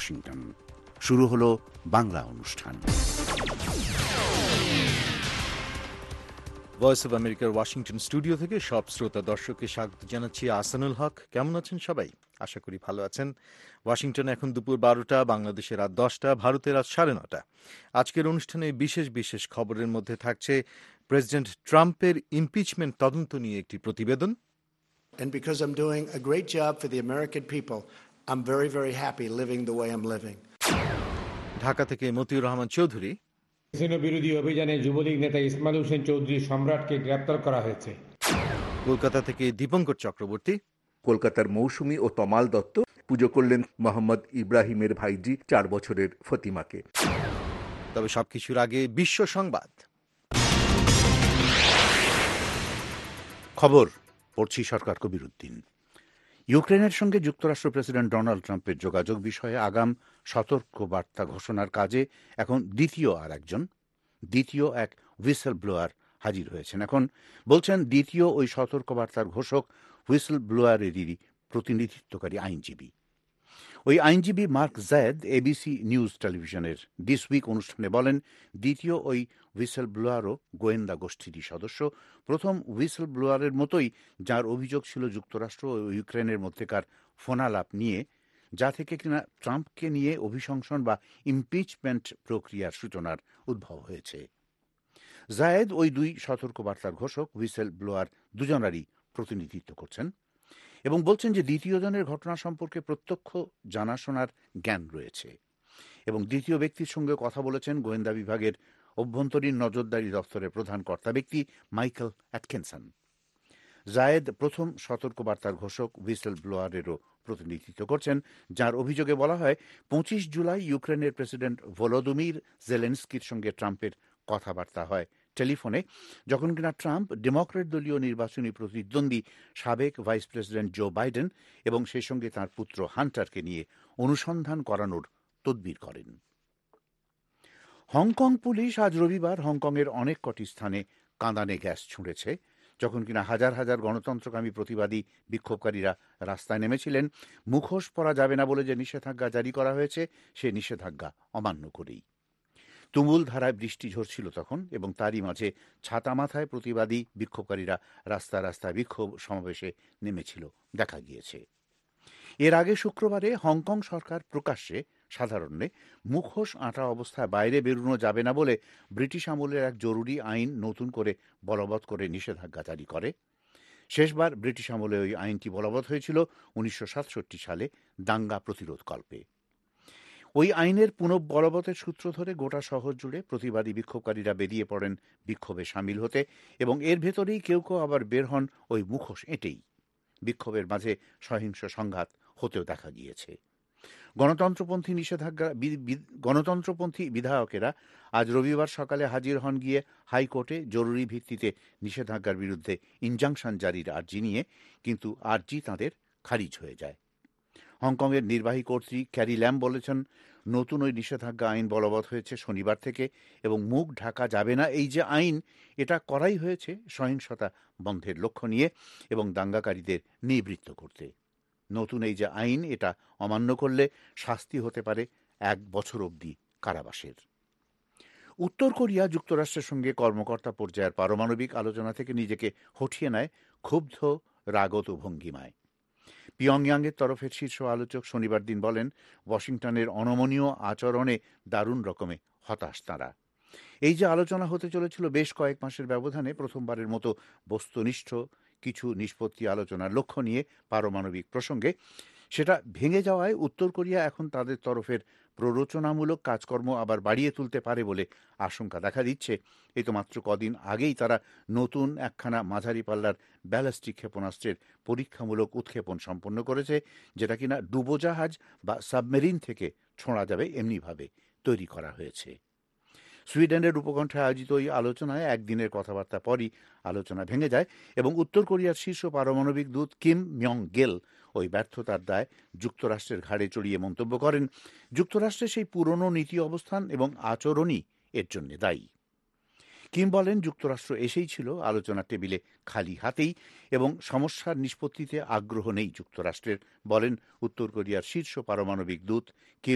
Washington. শুরু হলো বাংলা অনুষ্ঠান। ভয়েস অব আমেরিকার ওয়াশিংটন স্টুডিও থেকে সব শ্রোতা দর্শককে স্বাগত জানাচ্ছি। আসানুল হক, কেমন আছেন সবাই? আশা করি ভালো আছেন। ওয়াশিংটনে এখন দুপুর 12টা, বাংলাদেশে রাত 10টা, ভারতের রাত 9:30। আজকের অনুষ্ঠানে বিশেষ বিশেষ খবরের মধ্যে থাকছে প্রেসিডেন্ট ট্রাম্পের ইমপিচমেন্ট তদন্ত নিয়ে একটি প্রতিবেদন। And because I'm doing a great job for the American people, I'm very, very happy living the way I'm living. Dhaka থেকে মতিউর রহমান চৌধুরী। বিরোধী অভিযানে যুবলীগ নেতা ইসমাইল হোসেন চৌধুরী সম্রাটকে গ্রেপ্তার করা হয়েছে। কলকাতা থেকে দীপঙ্কর চক্রবর্তী। কলকাতার মৌসুমী ও তমাল দত্ত পুজো করলেন মোহাম্মদ ইব্রাহিমের ভাইজি 4 বছরের ফতিমাকে। তবে সবকিছুর আগে বিশ্ব সংবাদ। খবর পড়ছি সরকার কবিরউদ্দিন। ইউক্রেনের সঙ্গে যুক্তরাষ্ট্র প্রেসিডেন্ট ডোনাল্ড ট্রাম্পের যোগাযোগ বিষয়ে আগাম সতর্ক বার্তা ঘোষণার কাজে এখন দ্বিতীয় এক হুইসেল ব্লোয়ার হাজির হয়েছেন। এখন বলছেন দ্বিতীয় ওই সতর্কবার্তার ঘোষক হুইসেল ব্লোয়ারেরই প্রতিনিধিত্বকারী আইনজীবী। ওই আইনজীবী মার্ক জায়েদ এবিসি নিউজ টেলিভিশনের দিস উইক অনুষ্ঠানে বলেন, দ্বিতীয় ওই হুইসেল ব্লোয়ারও গোয়েন্দা গোষ্ঠীরই সদস্য। প্রথম হুইসেল ব্লোয়ারের মতোই, যার অভিযোগ ছিল যুক্তরাষ্ট্র ও ইউক্রেনের মধ্যেকার ফোনালাপ নিয়ে, যা থেকে কিনা ট্রাম্পকে নিয়ে অভিশংসন বা ইমপিচমেন্ট প্রক্রিয়ার সূচনার উদ্ভব হয়েছে। জায়েদ ওই দুই সতর্কবার্তার ঘোষক হুইসেল ব্লোয়ার দুজনারই প্রতিনিধিত্ব করছেন এবং বলছেন যে দ্বিতীয় জনের ঘটনা সম্পর্কে প্রত্যক্ষ জানাশোনার জ্ঞান রয়েছে এবং দ্বিতীয় ব্যক্তির সঙ্গে কথা বলেছেন গোয়েন্দা বিভাগের অভ্যন্তরীণ নজরদারি দপ্তরের প্রধান কর্তা ব্যক্তি মাইকেল অ্যাটকিনসন। জায়েদ প্রথম সতর্কবার্তার ঘোষক হুইসেল ব্লোয়ারেরও প্রতিনিধিত্ব করছেন, যার অভিযোগে বলা হয় 25 জুলাই ইউক্রেনের প্রেসিডেন্ট ভলোদিমির জেলেনস্কির সঙ্গে ট্রাম্পের কথাবার্তা হয় টেলিফোনে, যখন কিনা ট্রাম্প ডেমোক্র্যাট দলীয় নির্বাচনী প্রতিদ্বন্দ্বী সাবেক ভাইস প্রেসিডেন্ট জো বাইডেন এবং সেই সঙ্গে তাঁর পুত্র হান্টারকে নিয়ে অনুসন্ধান করানোর তদবির করেন। হংকং পুলিশ আজ রবিবার হংকংয়ের অনেক কটি স্থানে কাঁদানে গ্যাস ছুঁড়েছে, যখন কিনা হাজার হাজার গণতন্ত্রকামী প্রতিবাদী বিক্ষোভকারীরা রাস্তায় নেমেছিলেন মুখোশ পরা যাবে না বলে যে নিষেধাজ্ঞা জারি করা হয়েছে, সে নিষেধাজ্ঞা অমান্য করেই। তুমুল ধারায় বৃষ্টি ঝরছিল তখন এবং তারই মাঝে ছাতা মাথায় প্রতিবাদী বিক্ষোভকারীরা রাস্তায় বিক্ষোভ সমাবেশে নেমেছিল দেখা গিয়েছে। এর আগে শুক্রবারে হংকং সরকার প্রকাশ্যে সাধারণে মুখোশ আঁটা অবস্থায় বাইরে বেরোনো যাবে না বলে ব্রিটিশ আমলের এক জরুরি আইন নতুন করে বলবৎ করে নিষেধাজ্ঞা জারি করে। শেষবার ব্রিটিশ আমলে ওই আইনটি বলবৎ হয়েছিল 1967 সালে দাঙ্গা প্রতিরোধ কল্পে। ওই আইনের পুনঃবলবতের সূত্র ধরে গোটা শহর জুড়ে প্রতিবাদী বিক্ষোভকারীরা বেরিয়ে পড়েন বিক্ষোভে সামিল হতে এবং এর ভেতরেই কেউ কেউ আবার বের হন ওই মুখোশ এঁটেই। বিক্ষোভের মাঝে সহিংস সংঘাত হতেও দেখা গিয়েছে। গণতন্ত্রপন্থী বিধায়কেরা আজ রবিবার সকালে হাজির হন গিয়ে হাইকোর্টে জরুরি ভিত্তিতে নিষেধাজ্ঞার বিরুদ্ধে ইনজাংশন জারির আর্জি নিয়ে, কিন্তু আর্জি তাঁদের খারিজ হয়ে যায়। হংকংয়ের নির্বাহী কর্ত্রী ক্যারি ল্যাম বলেছেন, নতুন ওই নিষেধাজ্ঞা আইন বলবৎ হয়েছে শনিবার থেকে এবং মুখ ঢাকা যাবে না এই যে আইন, এটা করাই হয়েছে সহিংসতা বন্ধের লক্ষ্য নিয়ে এবং দাঙ্গাকারীদের নিবৃত্ত করতে। নতুন এই যে আইন, এটা অমান্য করলে শাস্তি হতে পারে 1 বছর অবধি কারাবাসের। উত্তর কোরিয়া যুক্তরাষ্ট্রের সঙ্গে কর্মকর্তা পর্যায়ের পারমাণবিক আলোচনা থেকে নিজেকে হঠিয়ে নেয় ক্ষুব্ধ রাগত ভঙ্গিমায়। পিয়ংইয়াংয়ের তরফের শীর্ষ আলোচক শনিবার দিন বলেন, ওয়াশিংটনের অনমনীয় আচরণে দারুণ রকমে হতাশ তাঁরা। এই যে আলোচনা হতে চলেছিল বেশ কয়েক মাসের ব্যবধানে, প্রথমবারের মতো বস্তুনিষ্ঠ কিছু নিষ্পত্তি আলোচনার লক্ষ্য নিয়ে পারমাণবিক প্রসঙ্গে, সেটা ভেঙে যাওয়ায় উত্তর কোরিয়া এখন তাদের তরফের প্ররোচনামূলক কাজকর্ম আবার বাড়িয়ে তুলতে পারে বলে আশঙ্কা দেখা দিচ্ছে। এই তো মাত্র কদিন আগেই তারা নতুন একখানা মাঝারি পাল্লার ব্যালিস্টিক ক্ষেপণাস্ত্রের পরীক্ষামূলক উৎক্ষেপণ সম্পন্ন করেছে, যেটা কিনা ডুবোজাহাজ বা সাবমেরিন থেকে ছোঁড়া যাবে এমনিভাবে তৈরি করা হয়েছে। সুইডেনের উপকণ্ঠে আয়োজিত ওই আলোচনায় একদিনের কথাবার্তা পরই আলোচনা ভেঙে যায় এবং উত্তর কোরিয়ার শীর্ষ পারমাণবিক দূত কিম মিয়ং গেল ওই ব্যর্থতার দায় যুক্তরাষ্ট্রের ঘাড়ে চড়িয়ে মন্তব্য করেন, যুক্তরাষ্ট্রের সেই পুরনো নীতি অবস্থান এবং আচরণই এর জন্য দায়ী। কিম বলেন, যুক্তরাষ্ট্র এসেই ছিল আলোচনার টেবিলে খালি হাতেই এবং সমস্যার নিষ্পত্তিতে আগ্রহ নেই যুক্তরাষ্ট্রের, বলেন উত্তর কোরিয়ার শীর্ষ পারমাণবিক দূত কিম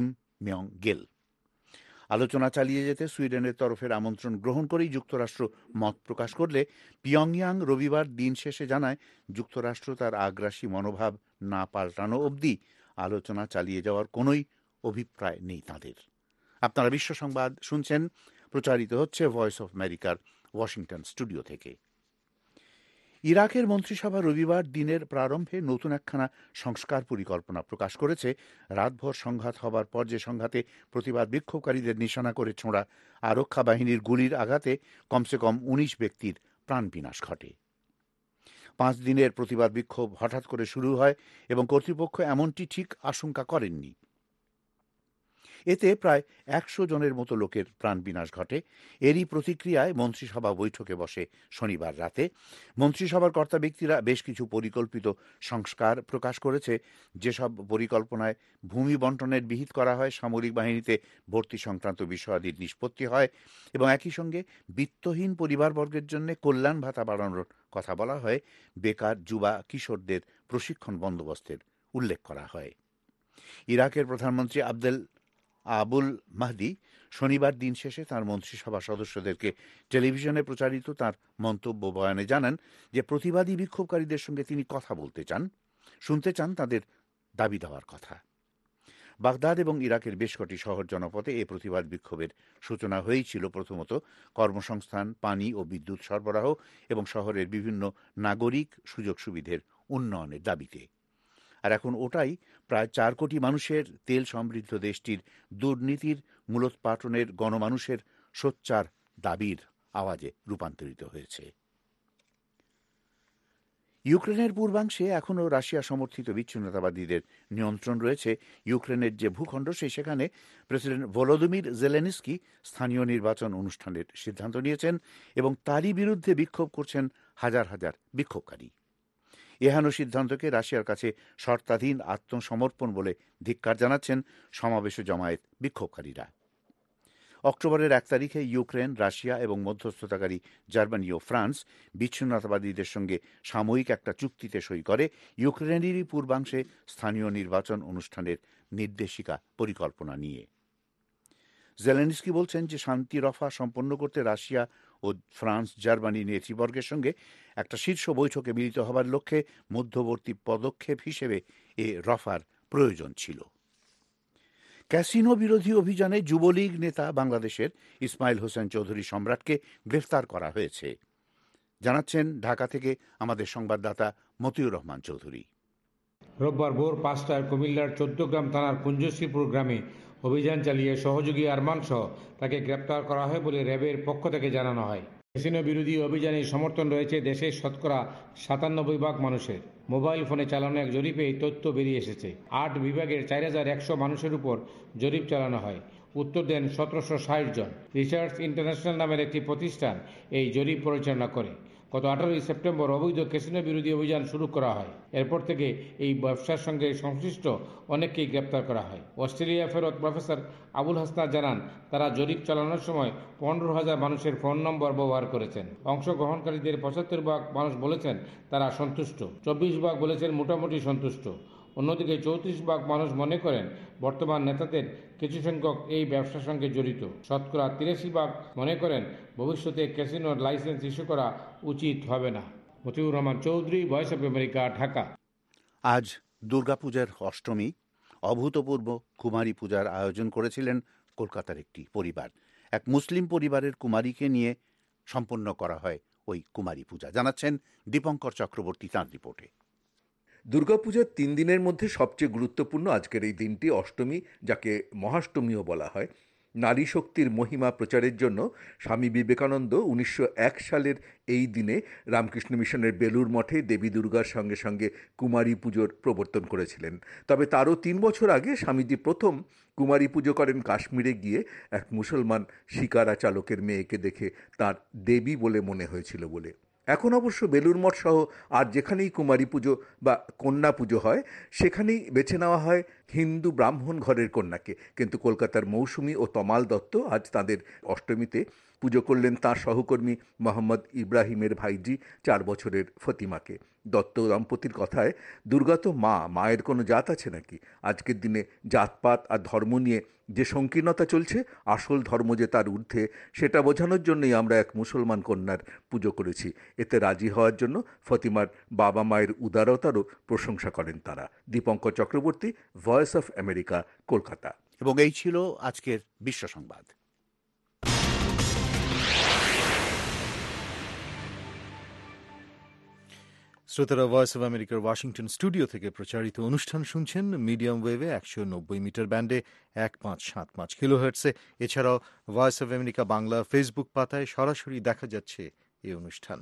মিয়ং গেল। আলোচনা চালিয়ে যেতে সুইডেনের তরফের আমন্ত্রণ গ্রহণ করেই যুক্তরাষ্ট্র মত প্রকাশ করলে পিয়ংইয়াং রবিবার দিন শেষে জানায় যুক্তরাষ্ট্র তার আগ্রাসী মনোভাব না পাল্টানো অবধি আলোচনা চালিয়ে যাওয়ার কোনোই অভিপ্রায় নেই তাঁদের। আপনারা বিশ্ব সংবাদ শুনছেন, প্রচারিত হচ্ছে ভয়েস অফ আমেরিকার ওয়াশিংটন স্টুডিও থেকে। ইরাকের মন্ত্রিসভা রবিবার দিনের প্রারম্ভে নতুন একখানা সংস্কার পরিকল্পনা প্রকাশ করেছে। রাতভর সংঘাত হবার পর যে সংঘাতে প্রতিবাদ বিক্ষোভকারীদের নিশানা করে ছোঁড়া আরক্ষা বাহিনীর গুলির আঘাতে কমসে কম ১৯ ব্যক্তির প্রাণবিনাশ ঘটে। ৫ দিনের প্রতিবাদ বিক্ষোভ হঠাৎ করে শুরু হয় এবং কর্তৃপক্ষ এমনটি ঠিক আশঙ্কা করেননি। এতে প্রায় ১০০ জনের মতো লোকের প্রাণবিনাশ ঘটে। এরই প্রতিক্রিয়ায় মন্ত্রিসভা বৈঠকে বসে শনিবার রাতে। মন্ত্রিসভার কর্তা ব্যক্তিরা বেশ কিছু পরিকল্পিত সংস্কার প্রকাশ করেছে। যেসব পরিকল্পনায় ভূমি বন্টনের বিহিত করা হয়, সামরিক বাহিনীতে ভর্তি সংক্রান্ত বিষয়াদির নিষ্পত্তি হয় এবং একই সঙ্গে বিত্তহীন পরিবারবর্গের জন্য কল্যাণ ভাতা বাড়ানোর কথা বলা হয়, বেকার যুবা কিশোরদের প্রশিক্ষণ বন্দোবস্তের উল্লেখ করা হয়। ইরাকের প্রধানমন্ত্রী আবুল মাহদি শনিবার দিন শেষে তাঁর মন্ত্রিসভা সদস্যদেরকে টেলিভিশনে প্রচারিত তাঁর মন্তব্য বয়ানে জানান যে প্রতিবাদী বিক্ষোভকারীদের সঙ্গে তিনি কথা বলতে চান, শুনতে চান তাদের দাবি দেওয়ার কথা। বাগদাদ এবং ইরাকের বেশ কটি শহর জনপদে এই প্রতিবাদ বিক্ষোভের সূচনা হয়েছিল প্রথমত কর্মসংস্থান, পানি ও বিদ্যুৎ সরবরাহ এবং শহরের বিভিন্ন নাগরিক সুযোগ সুবিধের উন্নয়নের দাবিতে। আর এখন ওটাই প্রায় ৪ কোটি মানুষের তেল সমৃদ্ধ দেশটির দুর্নীতির মূলোৎপাটনের গণমানুষের সোচ্চার দাবির আওয়াজে রূপান্তরিত হয়েছে। ইউক্রেনের পূর্বাংশে এখনও রাশিয়া সমর্থিত বিচ্ছিন্নতাবাদীদের নিয়ন্ত্রণ রয়েছে। ইউক্রেনের যে ভূখণ্ড সেখানে প্রেসিডেন্ট ভলোদিমির জেলেনস্কি স্থানীয় নির্বাচন অনুষ্ঠানের সিদ্ধান্ত নিয়েছেন এবং তারই বিরুদ্ধে বিক্ষোভ করছেন হাজার হাজার বিক্ষোভকারী। এহেন সিদ্ধান্তকে রাশিয়ার কাছে শর্তাধীন আত্মসমর্পণ বলে ধিক্কার জানাচ্ছেন সমাবেশে জমায়েত বিক্ষোভকারীরা। অক্টোবরের ১ তারিখে ইউক্রেন, রাশিয়া এবং মধ্যস্থতাকারী জার্মানি ও ফ্রান্স বিচ্ছিন্নতাবাদীদের সঙ্গে সাময়িক একটা চুক্তিতে সই করে ইউক্রেনেরই পূর্বাংশে স্থানীয় নির্বাচন অনুষ্ঠানের নির্দেশিকা পরিকল্পনা নিয়ে। জেলেনস্কি বলছেন যে শান্তি রফা সম্পন্ন করতে রাশিয়া ও ফ্রান্স, জার্মানি নেতৃবর্গের সঙ্গে একটা শীর্ষ বৈঠকে মিলিত হবার লক্ষ্যে মধ্যবর্তী পদক্ষেপ হিসেবে এ রফার প্রয়োজন ছিল। ক্যাসিনো বিরোধী অভিযানে যুবলীগ নেতা বাংলাদেশের ইসমাইল হোসেন চৌধুরী সম্রাটকে গ্রেফতার করা হয়েছে, জানাচ্ছেন ঢাকা থেকে আমাদের সংবাদদাতা মতিউর রহমান চৌধুরী। রোববার ভোর ৫টায় কুমিল্লার ১৪গ্রাম থানার কুঞ্জশ্রীপুর গ্রামে অভিযান চালিয়ে সহযোগী আরমান সহ তাকে গ্রেপ্তার করা হয় বলে র্যাবের পক্ষ থেকে জানানো হয়। ক্যাসিনো বিরোধী অভিযানে সমর্থন রয়েছে দেশের শতকরা ৯৭ ভাগ মানুষের। মোবাইল ফোনে চালানো এক জরিপে এই তথ্য বেরিয়ে এসেছে। ৮ বিভাগের ৪,১০০ মানুষের উপর জরিপ চালানো হয়। উত্তর দেন ১৭৬০ জন। রিসার্চ ইন্টারন্যাশনাল নামের একটি প্রতিষ্ঠান এই জরিপ পরিচালনা করে। গত ১৮ সেপ্টেম্বর অবৈধ ক্যাসিনো বিরোধী অভিযান শুরু করা হয়। এরপর থেকে এই ব্যবসার সঙ্গে সংশ্লিষ্ট অনেককেই গ্রেপ্তার করা হয়। অস্ট্রেলিয়া ফেরত প্রফেসর আবুল হাসনাত জানান, তারা জরিপ চালানোর সময় ১৫,০০০ মানুষের ফোন নম্বর ব্যবহার করেছেন। অংশগ্রহণকারীদের ৭৫ ভাগ মানুষ বলেছেন তারা সন্তুষ্ট, ২৪ ভাগ বলেছেন মোটামুটি সন্তুষ্ট। অন্যদিকে ৩৪ ভাগ মানুষ মনে করেন বর্তমান নেতাদের কিছু সংখ্যক এই ব্যবসার সঙ্গে জড়িত। শতকরা ৮৩ ভাগ মনে করেন ভবিষ্যতে ক্যাসিনোর লাইসেন্স ইস্যু করা উচিত হবে না। Motiur Rahman Chowdhury, voice of America, Dhaka. আজ দুর্গাপূজার অষ্টমী। অভূতপূর্ব কুমারী পূজার আয়োজন করেছিলেন কলকাতার একটি পরিবার। এক মুসলিম পরিবারের কুমারীকে নিয়ে সম্পন্ন করা হয় ওই কুমারী পূজা, জানাচ্ছেন দীপঙ্কর চক্রবর্তী তাঁর রিপোর্টে। দুর্গাপূজার ৩ দিনের মধ্যে সবচেয়ে গুরুত্বপূর্ণ আজকের এই দিনটি অষ্টমী, যাকে মহাষ্টমীও বলা হয়। নারী শক্তির মহিমা প্রচারের জন্য স্বামী বিবেকানন্দ ১৯০১ সালের এই দিনে রামকৃষ্ণ মিশনের বেলুর মঠে দেবী দুর্গার সঙ্গে সঙ্গে কুমারী পুজোর প্রবর্তন করেছিলেন। তবে তারও ৩ বছর আগে স্বামীজি প্রথম কুমারী পুজো করেন কাশ্মীরে গিয়ে এক মুসলমান শিকারা চালকের মেয়েকে দেখে তার দেবী বলে মনে হয়েছিল বলে। এখন অবশ্য বেলুর মঠ সহ আর যেখানেই কুমারী পুজো বা কন্যা পুজো হয় সেখানেই বেছে নেওয়া হয় হিন্দু ব্রাহ্মণ ঘরের কন্যাকে। কিন্তু কলকাতার মৌসুমী ও তমাল দত্ত আজ তাদের অষ্টমীতে পুজো করলেন তাঁর সহকর্মী মোহাম্মদ ইব্রাহিমের ভাইজি 4 বছরের ফতিমাকে। দত্ত দম্পতির কথায়, দুর্গা তো মায়ের কোনো জাত আছে নাকি? আজকের দিনে জাতপাত আর ধর্ম নিয়ে যে সংকীর্ণতা চলছে, আসল ধর্ম যে তার ঊর্ধ্বে, সেটা বোঝানোর জন্যই আমরা এক মুসলমান কন্যার পুজো করেছি। এতে রাজি হওয়ার জন্য ফতিমার বাবা মায়ের উদারতারও প্রশংসা করেন তারা। Dipankar Chakraborty, voice of America, Kolkata. এবং এই ছিল আজকের বিশ্ব সংবাদ। শ্রোতারা, ভয়েস অব আমেরিকার ওয়াশিংটন স্টুডিও থেকে প্রচারিত অনুষ্ঠান শুনছেন মিডিয়াম ওয়েভে 190 মিটার ব্যান্ডে 1575 কিলোহার্টসে। এছাড়াও voice of America Bangla Facebook পাতায় সরাসরি দেখা যাচ্ছে এই অনুষ্ঠান।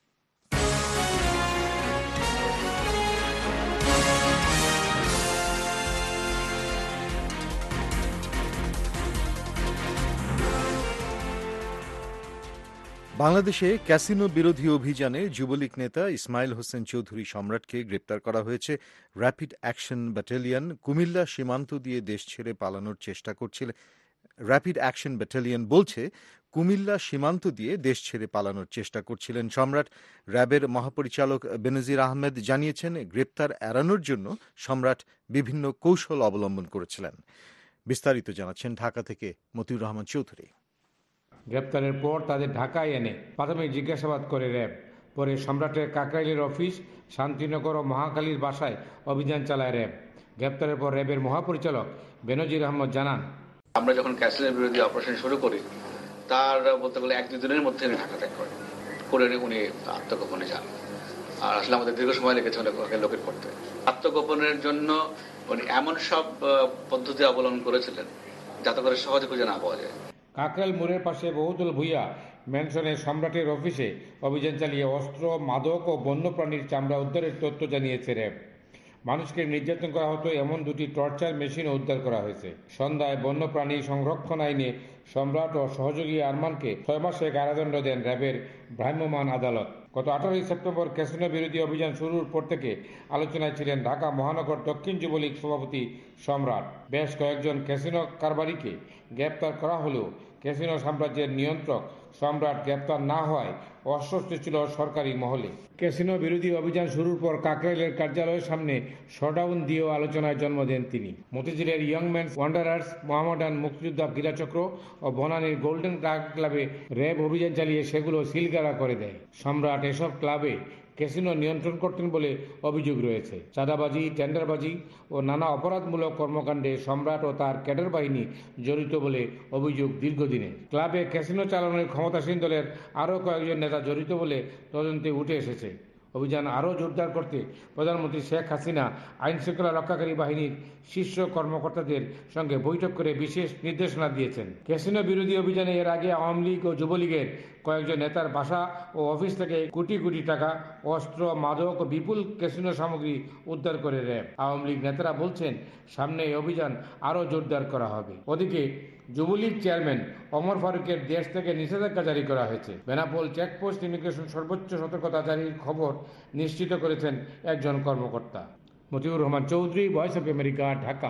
বাংলাদেশে ক্যাসিনো বিরোধী অভিযানে যুবলীগ নেতা ইসমাইল হোসেন চৌধুরী সম্রাটকে গ্রেপ্তার করা হয়েছে। র্যাপিড অ্যাকশন ব্যাটালিয়ন কুমিল্লা সীমান্ত দিয়ে দেশ ছেড়ে পালানোর চেষ্টা করছিল। র্যাপিড অ্যাকশন ব্যাটালিয়ন বলছে, কুমিল্লা সীমান্ত দিয়ে দেশ ছেড়ে পালানোর চেষ্টা করছিলেন সম্রাট। র্যাবের মহাপরিচালক বেনজির আহমেদ জানিয়েছেন, গ্রেপ্তার এড়ানোর জন্য সম্রাট বিভিন্ন কৌশল অবলম্বন করেছিলেন। বিস্তারিত জানাচ্ছেন ঢাকা থেকে মতিউর রহমান চৌধুরী। গ্রেপ্তারের পর তাদের ঢাকায় এনে প্রাথমিক জিজ্ঞাসাবাদ করে র্যাব। পরে সম্রাটের কাকরাইলের অফিস, শান্তিনগর ও মহাখালীর বাসায় অভিযান চালায় র্যাব। গ্রেপ্তারের পর র্যাবের মহাপরিচালক বেনজির আহমদ জানান, আমরা যখন ক্যাসিনোর বিরোধী অপারেশন শুরু করি, তার বলতে গেলে 1-2 দিনের মধ্যে উনি ঢাকা ত্যাগ করেন, করে উনি আত্মগোপনে যান। আর আসলে আমাদের দীর্ঘ সময় লেগেছে ওনাকে লোকেট করতে। আত্মগোপনের জন্য উনি এমন সব পদ্ধতি অবলম্বন করেছিলেন যাতে করে সহজে খুঁজে না পাওয়া যায়। কাকরাইল মোড়ের পাশে বহুতল ভূঁইয়া ম্যানশনে সম্রাটের অফিসে অভিযান চালিয়ে অস্ত্র, মাদক ও বন্যপ্রাণীর চামড়া উদ্ধারের তথ্য জানিয়েছে র্যাব। মানুষকে নির্যাতন করা হতো এমন 2টি টর্চার মেশিনও উদ্ধার করা হয়েছে। সন্ধ্যায় বন্যপ্রাণী সংরক্ষণ আইনে সম্রাট ও সহযোগী আরমানকে 6 মাসে কারাদণ্ড দেন র্যাবের ভ্রাম্যমাণ আদালত। গত 18 সেপ্টেম্বর ক্যাসিনো বিরোধী অভিযান শুরুর পর থেকে আলোচনায় ছিলেন ঢাকা মহানগর দক্ষিণ যুবলীগ সভাপতি সম্রাট। বেশ কয়েকজন ক্যাসিনো কারবারিকে গ্রেপ্তার করা হলেও ক্যাসিনো সাম্রাজ্যের নিয়ন্ত্রক সম্রাট গ্রেপ্তার না হওয়ায় অস্বস্তি ছিল সরকারি মহলে। ক্যাসিনো বিরোধী অভিযান শুরুর পর কাকরাইলের কার্যালয়ের সামনে শোডাউন দিয়েও আলোচনায় জন্ম দেন তিনি। মতিঝিলের Young Men's Wanderers, Mohammedan Muktijoddha Krirachakra ও বনানীর গোল্ডেন ক্লাবে র্যাব অভিযান চালিয়ে সেগুলো সিলগালা করে দেয়। সম্রাট এসব ক্লাবে ক্যাসিনো নিয়ন্ত্রণ করতেন বলে অভিযোগ রয়েছে। চাঁদাবাজি, টেন্ডারবাজি ও নানা অপরাধমূলক কর্মকাণ্ডে সম্রাট ও তার ক্যাডার বাহিনী জড়িত বলে অভিযোগ দীর্ঘদিনের। ক্লাবে ক্যাসিনো চালানোর ক্ষমতাসীন দলের আরও কয়েকজন নেতা জড়িত বলে তদন্তে উঠে এসেছে। অভিযান আরও জোরদার করতে প্রধানমন্ত্রী শেখ হাসিনা আইনশৃঙ্খলা রক্ষাকারী বাহিনীর শীর্ষ কর্মকর্তাদের সঙ্গে বৈঠক করে বিশেষ নির্দেশনা দিয়েছেন। ক্যাসিনো বিরোধী অভিযানে এর আগে আওয়ামী লীগ ও যুবলীগের কয়েকজন নেতার বাসা ও অফিস থেকে কোটি কোটি টাকা, অস্ত্র, মাদক ও বিপুল ক্যাসিনো সামগ্রী উদ্ধার করে র্যাব। আওয়ামী লীগ নেতারা বলছেন, সামনে এই অভিযান আরও জোরদার করা হবে। ওদিকে যুবলীগ চেয়ারম্যান ওমর ফারুকের দেশ থেকে নিষেধাজ্ঞা জারি করা হয়েছে। বেনাপোল চেকপোস্ট ইমিগ্রেশন সর্বোচ্চ সতর্কতা জারির খবর নিশ্চিত করেছেন একজন কর্মকর্তা। Motiur Rahman Chowdhury, voice of America, Dhaka.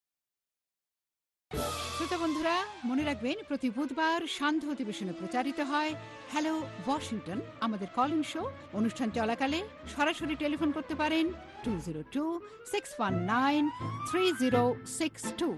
শ্রোতা বন্ধুরা, মনে রাখবেন, প্রতি বুধবার সান্ধ্য অধিবেশনে প্রচারিত হয় হ্যালো ওয়াশিংটন, আমাদের কলিং শো। অনুষ্ঠান চলাকালে সরাসরি টেলিফোন করতে পারেন 202-619-3062।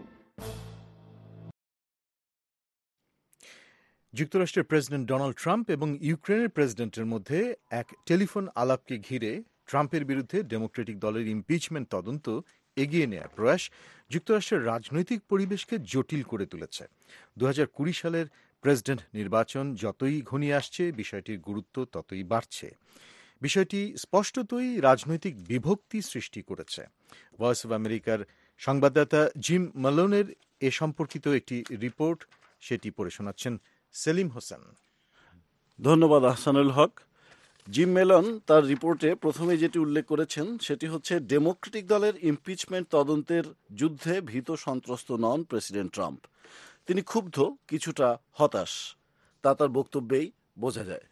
যুক্তরাষ্ট্রের প্রেসিডেন্ট ডোনাল্ড ট্রাম্প এবং ইউক্রেনের প্রেসিডেন্টের মধ্যে এক টেলিফোন আলাপকে ঘিরে ট্রাম্পের বিরুদ্ধে ডেমোক্রেটিক দলের ইমপিচমেন্ট তদন্ত এগিয়ে নেওয়ার প্রয়াস যুক্তরাষ্ট্রের রাজনৈতিক পরিবেশকে জটিল করে তুলেছে। 2020 সালের প্রেসিডেন্ট নির্বাচন যতই ঘনিয়ে আসছে, বিষয়টির গুরুত্ব ততই বাড়ছে। বিষয়টি স্পষ্টতই রাজনৈতিক বিভক্তি সৃষ্টি করেছে। ভয়েস অব আমেরিকার সংবাদদাতা জিম ম্যালোনের এ সম্পর্কিত একটি রিপোর্ট, সেটি পড়ে শোনাচ্ছেন সেলিম হোসেন। ধন্যবাদ আহসানুল হক। জিম মেলন তার রিপোর্টে প্রথমে যেটি উল্লেখ করেছেন সেটি হচ্ছে, ডেমোক্রেটিক দলের ইমপিচমেন্ট তদন্তের যুদ্ধে ভীত সন্ত্রস্ত নন প্রেসিডেন্ট ট্রাম্প। তিনি ক্ষুব্ধ, কিছুটা হতাশ, তা তার বক্তব্যেই বোঝা যায়।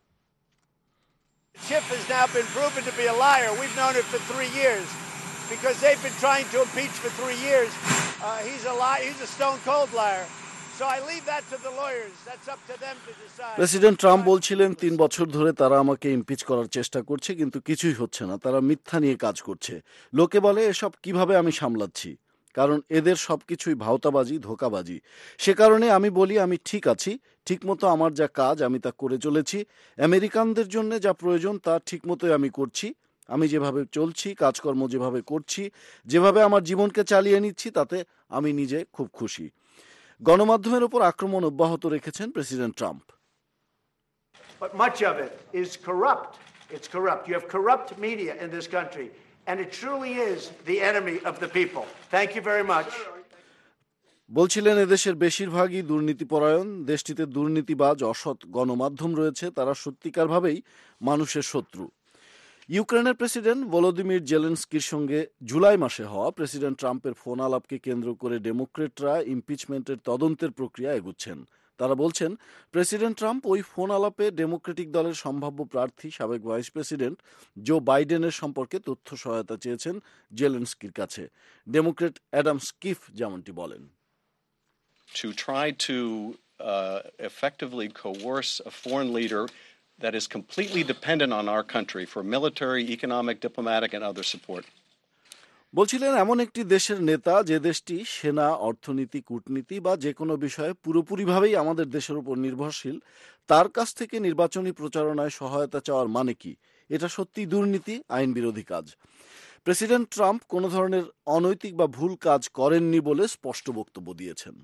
Schiff has now been proven to be a liar. We've known it for 3 years because they've been trying to impeach for 3 years. He's a liar. He's a stone cold liar. So I leave that to the lawyers. That's up to them to decide. President Trump বলছিলেন 3 বছর ধরে তারা আমাকে impeach করার চেষ্টা করছে, কিন্তু কিছুই হচ্ছে না। তারা মিথ্যা নিয়ে কাজ করছে। লোকে বলে এসব কিভাবে আমি সামলাচ্ছি, কারণ এদের সবকিছুই ভাওতাবাজি, ধোঁকাবাজি। সে কারণে আমি বলি আমি ঠিক আছি, ঠিকমতো আমার যা কাজ আমি তা করে চলেছি। আমেরিকানদের জন্য যা প্রয়োজন তা ঠিকমতোই আমি করছি। আমি যেভাবে চলছি, কাজকর্ম যেভাবে করছি, যেভাবে আমার জীবনকে চালিয়ে নিচ্ছি, তাতে আমি নিজে খুব খুশি। গণমাধ্যমের উপর আক্রমণ অব্যাহত রেখেছেন president Trump. But much of it is corrupt. It's corrupt. You have corrupt media in this country, and it truly is the enemy of the people. Thank you very much. বলছিলেন এদেশের বেশিরভাগই দুর্নীতিপরায়ণ, দেশটিতে দুর্নীতিবাজ, অসৎ গণমাধ্যম রয়েছে, তারা সত্যিকারভাবেই মানুষের শত্রু। ইউক্রেনের প্রেসিডেন্ট ভলোদিমির জেলেনস্কির সঙ্গে জুলাই মাসে হওয়া প্রেসিডেন্ট ট্রাম্পের ফোন আলাপকে কেন্দ্র করে ডেমোক্রেটরা ইমপিচমেন্টের তদন্তের প্রক্রিয়া এগুচ্ছেন। তারা বলছেন প্রেসিডেন্ট ট্রাম্প ওই ফোন আলাপে ডেমোক্রেটিক দলের সম্ভাব্য প্রার্থী সাবেক ভাইস প্রেসিডেন্ট জো বাইডেনের সম্পর্কে তথ্য সহায়তা চেয়েছেন জেলেনস্কির কাছে। ডেমোক্রেট অ্যাডাম স্কিফ যেমনটি বলেন, to try to effectively coerce a foreign leader that is completely dependent on our country for military, economic, diplomatic, and other support. বলছিলেন এমন একটি দেশের নেতা যে দেশটি সেনা, অর্থনীতি, কূটনীতি বা যে কোনো বিষয়ে পুরোপুরিভাবেই আমাদের দেশের উপর নির্ভরশীল, তার কাছ থেকে নির্বাচনী প্রচারণায় সহায়তা চাওয়ার মানে কি? এটা সত্যি দুর্নীতি, আইন বিরোধী কাজ। প্রেসিডেন্ট ট্রাম্প কোনো ধরনের অনৈতিক বা ভুল কাজ করেননি বলে স্পষ্ট বক্তব্য দিয়েছেন।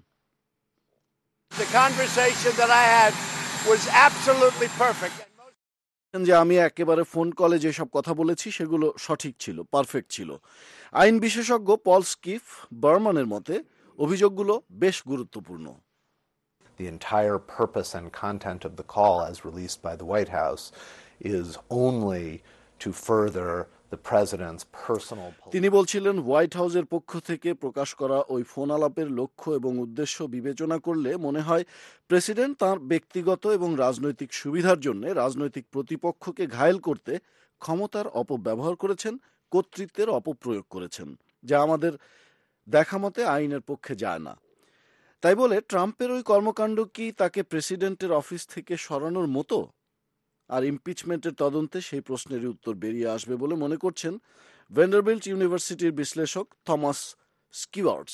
The conversation that I had was absolutely perfect. যে আমি একেবারে ফোন কলে যেসব কথা বলেছি সেগুলো সঠিক ছিল, পারফেক্ট ছিল। আইন বিশেষজ্ঞ পল স্কিফ বার্মানের মতে অভিযোগগুলো বেশ গুরুত্বপূর্ণ। The entire purpose and content of the call as released by the White House is only to further the president's personal. তিনি বলছিলেন হোয়াইট হাউসের পক্ষ থেকে প্রকাশ করা ওই ফোন আলাপের লক্ষ্য এবং উদ্দেশ্য বিবেচনা করলে মনে হয় প্রেসিডেন্ট তাঁর ব্যক্তিগত এবং রাজনৈতিক সুবিধার জন্য রাজনৈতিক প্রতিপক্ষকে ঘায়েল করতে ক্ষমতার অপব্যবহার করেছেন, কর্তৃত্বের অপপ্রয়োগ করেছেন, যা আমাদের দেখা মতে আইনের পক্ষে যায় না। তাই বলে ট্রাম্পের ওই কর্মকাণ্ড কি তাকে প্রেসিডেন্টের অফিস থেকে সরানোর মতো? আর ইমপিচমেন্টের তদন্তে সেই প্রশ্নেরই উত্তর বেরিয়ে আসবে বলে মনে করছেন ভ্যান্ডারবিল্ট ইউনিভার্সিটির বিশ্লেষক Thomas Schwartz.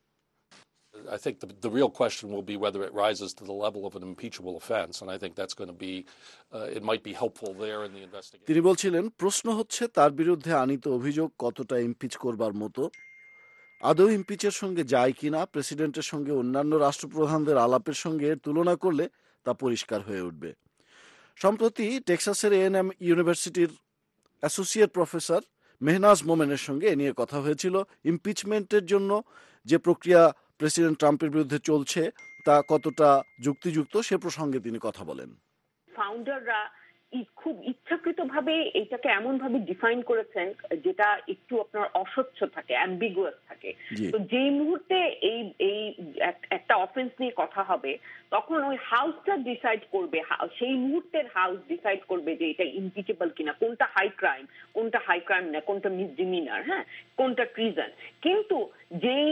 I think the real question will be whether it rises to the level of an impeachable offense, and I think that's going to be, it might be helpful there in the investigation. তিনি বলছিলেন প্রশ্ন হচ্ছে তার বিরুদ্ধে আনীত অভিযোগ কতটা impeach করবার মতো, আদৌ ইমপিচের সঙ্গে যায় কিনা। প্রেসিডেন্টের সঙ্গে অন্যান্য রাষ্ট্রপ্রধানদের আলাপের সঙ্গে এর তুলনা করলে তা পরিষ্কার হয়ে উঠবে। সম্প্রতি টেক্সাসের A&M ইউনিভার্সিটির অ্যাসোসিয়েট প্রফেসর মেহনাজ মোমেনের সঙ্গে এ নিয়ে কথা হয়েছিল। ইমপিচমেন্টের জন্য যে প্রক্রিয়া প্রেসিডেন্ট ট্রাম্পের বিরুদ্ধে চলছে তা কতটা যুক্তিযুক্ত সে প্রসঙ্গে তিনি কথা বলেন। ফাউন্ডাররা খুব ইচ্ছাকৃতভাবে এটাকে এমন ভাবে ডিফাইন করেছেন যেটা একটু আপনার অস্বচ্ছ থাকে, অ্যাম্বিগুয়াস থাকে। তো যেই মুহূর্তে এই একটা অফেন্স নিয়ে কথা হবে তখন ওই হাউসটা ডিসাইড করবে, সেই মুহূর্তের হাউস ডিসাইড করবে যে এটা ইমপিচেবল কিনা, কোনটা হাই ক্রাইম, কোনটা হাই ক্রাইম না, কোনটা মিসডিমিনার, হ্যাঁ, কোনটা ট্রিজন। কিন্তু যেই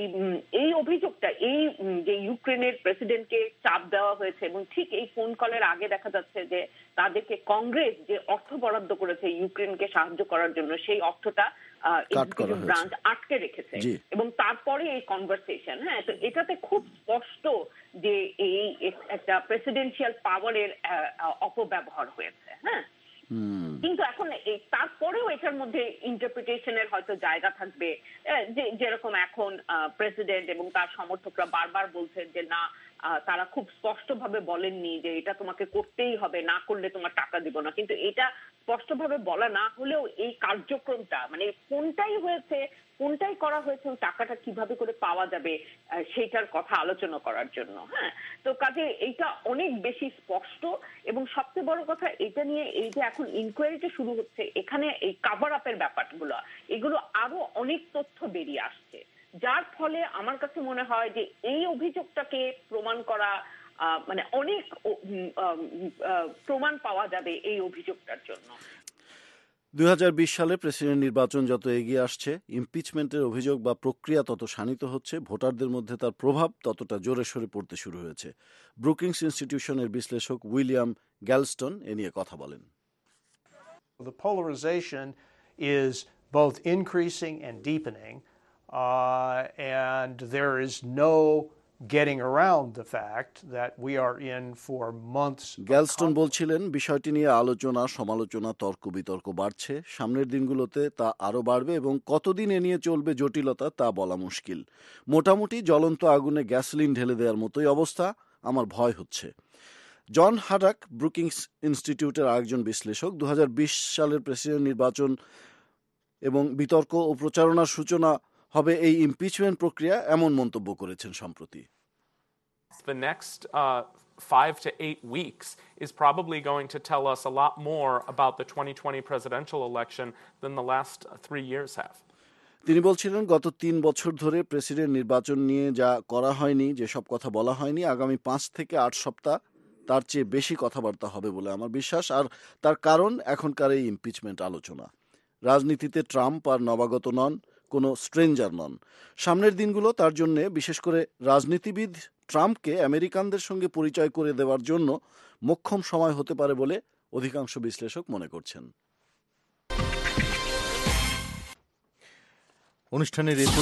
এই অভিযোগটা যে ইউক্রেনের প্রেসিডেন্টকে চাপ দেওয়া হয়েছে এবং ঠিক এই ফোন কলের আগে দেখা যাচ্ছে যে তাদেরকে কংগ্রেস যে অর্থ বরাদ্দ করেছে ইউক্রেনকে সাহায্য করার জন্য সেই অর্থটা এক্সিকিউটিভ ব্রাঞ্চ আটকে রেখেছে এবং তারপরে এই কনভারসেশন, হ্যাঁ, তো এটাতে খুব স্পষ্ট যে এই একটা প্রেসিডেন্সিয়াল পাওয়ারের অপব্যবহার হয়েছে, হ্যাঁ। কিন্তু এখন তারপরেও এটার মধ্যে ইন্টারপ্রিটেশনের হয়তো জায়গা থাকবে, যেরকম এখন প্রেসিডেন্ট এবং তার সমর্থকরা বারবার বলছেন যে না, তারা খুব স্পষ্টভাবে বলেননি যে এটা তোমাকে করতেই হবে, না করলে তোমার টাকা দিব না। কিন্তু এটা স্পষ্টভাবে বলা না হলেও এই কার্যক্রমটা মানে কোনটাই হয়েছে, কোনটাই করা হয়েছে, টাকাটা কিভাবে করে পাওয়া যাবে সেটার কথা আলোচনা করার জন্য, হ্যাঁ। তো কাজে এইটা অনেক বেশি স্পষ্ট এবং সবচেয়ে বড় কথা এটা নিয়ে এই যে এখন ইনকোয়ারিটা শুরু হচ্ছে, এখানে এই কাভার আপের ব্যাপারগুলো এগুলো আরো অনেক তথ্য বেরিয়ে আসছে, যার ফলে আমার কাছে মনে হয় যে এই অভিযোগটাকে প্রমাণ করা মানে অনেক প্রমাণ পাওয়া যাবে এই অভিযোগটার জন্য। 2020 সালে প্রেসিডেন্ট নির্বাচন যত এগিয়ে আসছে, ইমপিচমেন্টের অভিযোগ বা প্রক্রিয়া তত শানিত হচ্ছে, ভোটারদের মধ্যে তার প্রভাব ততটা জোরে সোরে পড়তে শুরু হয়েছে। ব্রুকিংস ইনস্টিটিউশনের বিশ্লেষক উইলিয়াম গ্যালস্টন এ নিয়ে কথা বলেন। The polarization is both increasing and deepening, and there is no getting around the fact that we are in for months. গ্যালস্টন বলছিলেন, বিষয়টি নিয়ে আলোচনা, সমালোচনা, তর্ক বিতর্ক বাড়ছে। সামনের দিনগুলোতে তা আরও বাড়বে এবং কতদিন এ নিয়ে চলবে জটিলতা তা বলা মুশকিল। মোটামুটি জ্বলন্ত আগুনে গ্যাসলিন ঢেলে দেওয়ার মতোই অবস্থা। আমার ভয় হচ্ছে। জন হাডাক ব্রুকিংস ইনস্টিটিউটের আরেকজন বিশ্লেষক 2020 সালের প্রেসিডেন্ট নির্বাচন এবং বিতর্ক ও প্রচারণার সূচনা হবে এই ইমপিচমেন্ট প্রক্রিয়া, এমন মন্তব্য করেছেন সম্প্রতি। The next 5 to 8 weeks is probably going to tell us a lot more about the 2020 presidential election than the last 3 years have. তিনি বলছিলেন, গত 3 বছর ধরে প্রেসিডেন্ট নির্বাচন নিয়ে যা করা হয়নি, যেসব কথা বলা হয়নি, আগামী 5 থেকে 8 সপ্তাহ তার চেয়ে বেশি কথাবার্তা হবে বলে আমার বিশ্বাস। আর তার কারণ এখনকার এই ইমপিচমেন্ট আলোচনা। রাজনীতিতে ট্রাম্প আর নবাগত নন, কোনো স্ট্রেঞ্জার নন। সামনের দিনগুলো তার জন্য, বিশেষ করে রাজনীতিবিদ ট্রাম্পকে আমেরিকানদের সঙ্গে পরিচয় করে দেওয়ার জন্য মোক্ষম সময় হতে পারে বলে অধিকাংশ বিশ্লেষক মনে করছেন। অনুষ্ঠানের এই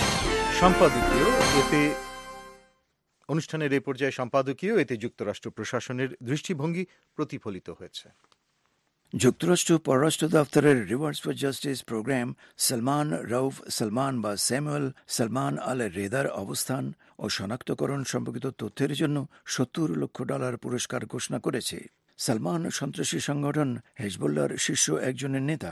পর্যায়ে সম্পাদকীয় এতে যুক্তরাষ্ট্র প্রশাসনের দৃষ্টিভঙ্গি প্রতিফলিত হয়েছে। যুক্তরাষ্ট্র পররাষ্ট্র দপ্তরের rewards for justice programme Salman Raouf Salman বা স্যামুয়েল সালমান আল রেদার অবস্থান ও শনাক্তকরণ সম্পর্কিত তথ্যের জন্য $70 লক্ষ পুরস্কার ঘোষণা করেছে। সালমান সন্ত্রাসী সংগঠন হেজবুল্লাহর শীর্ষ একজনের নেতা।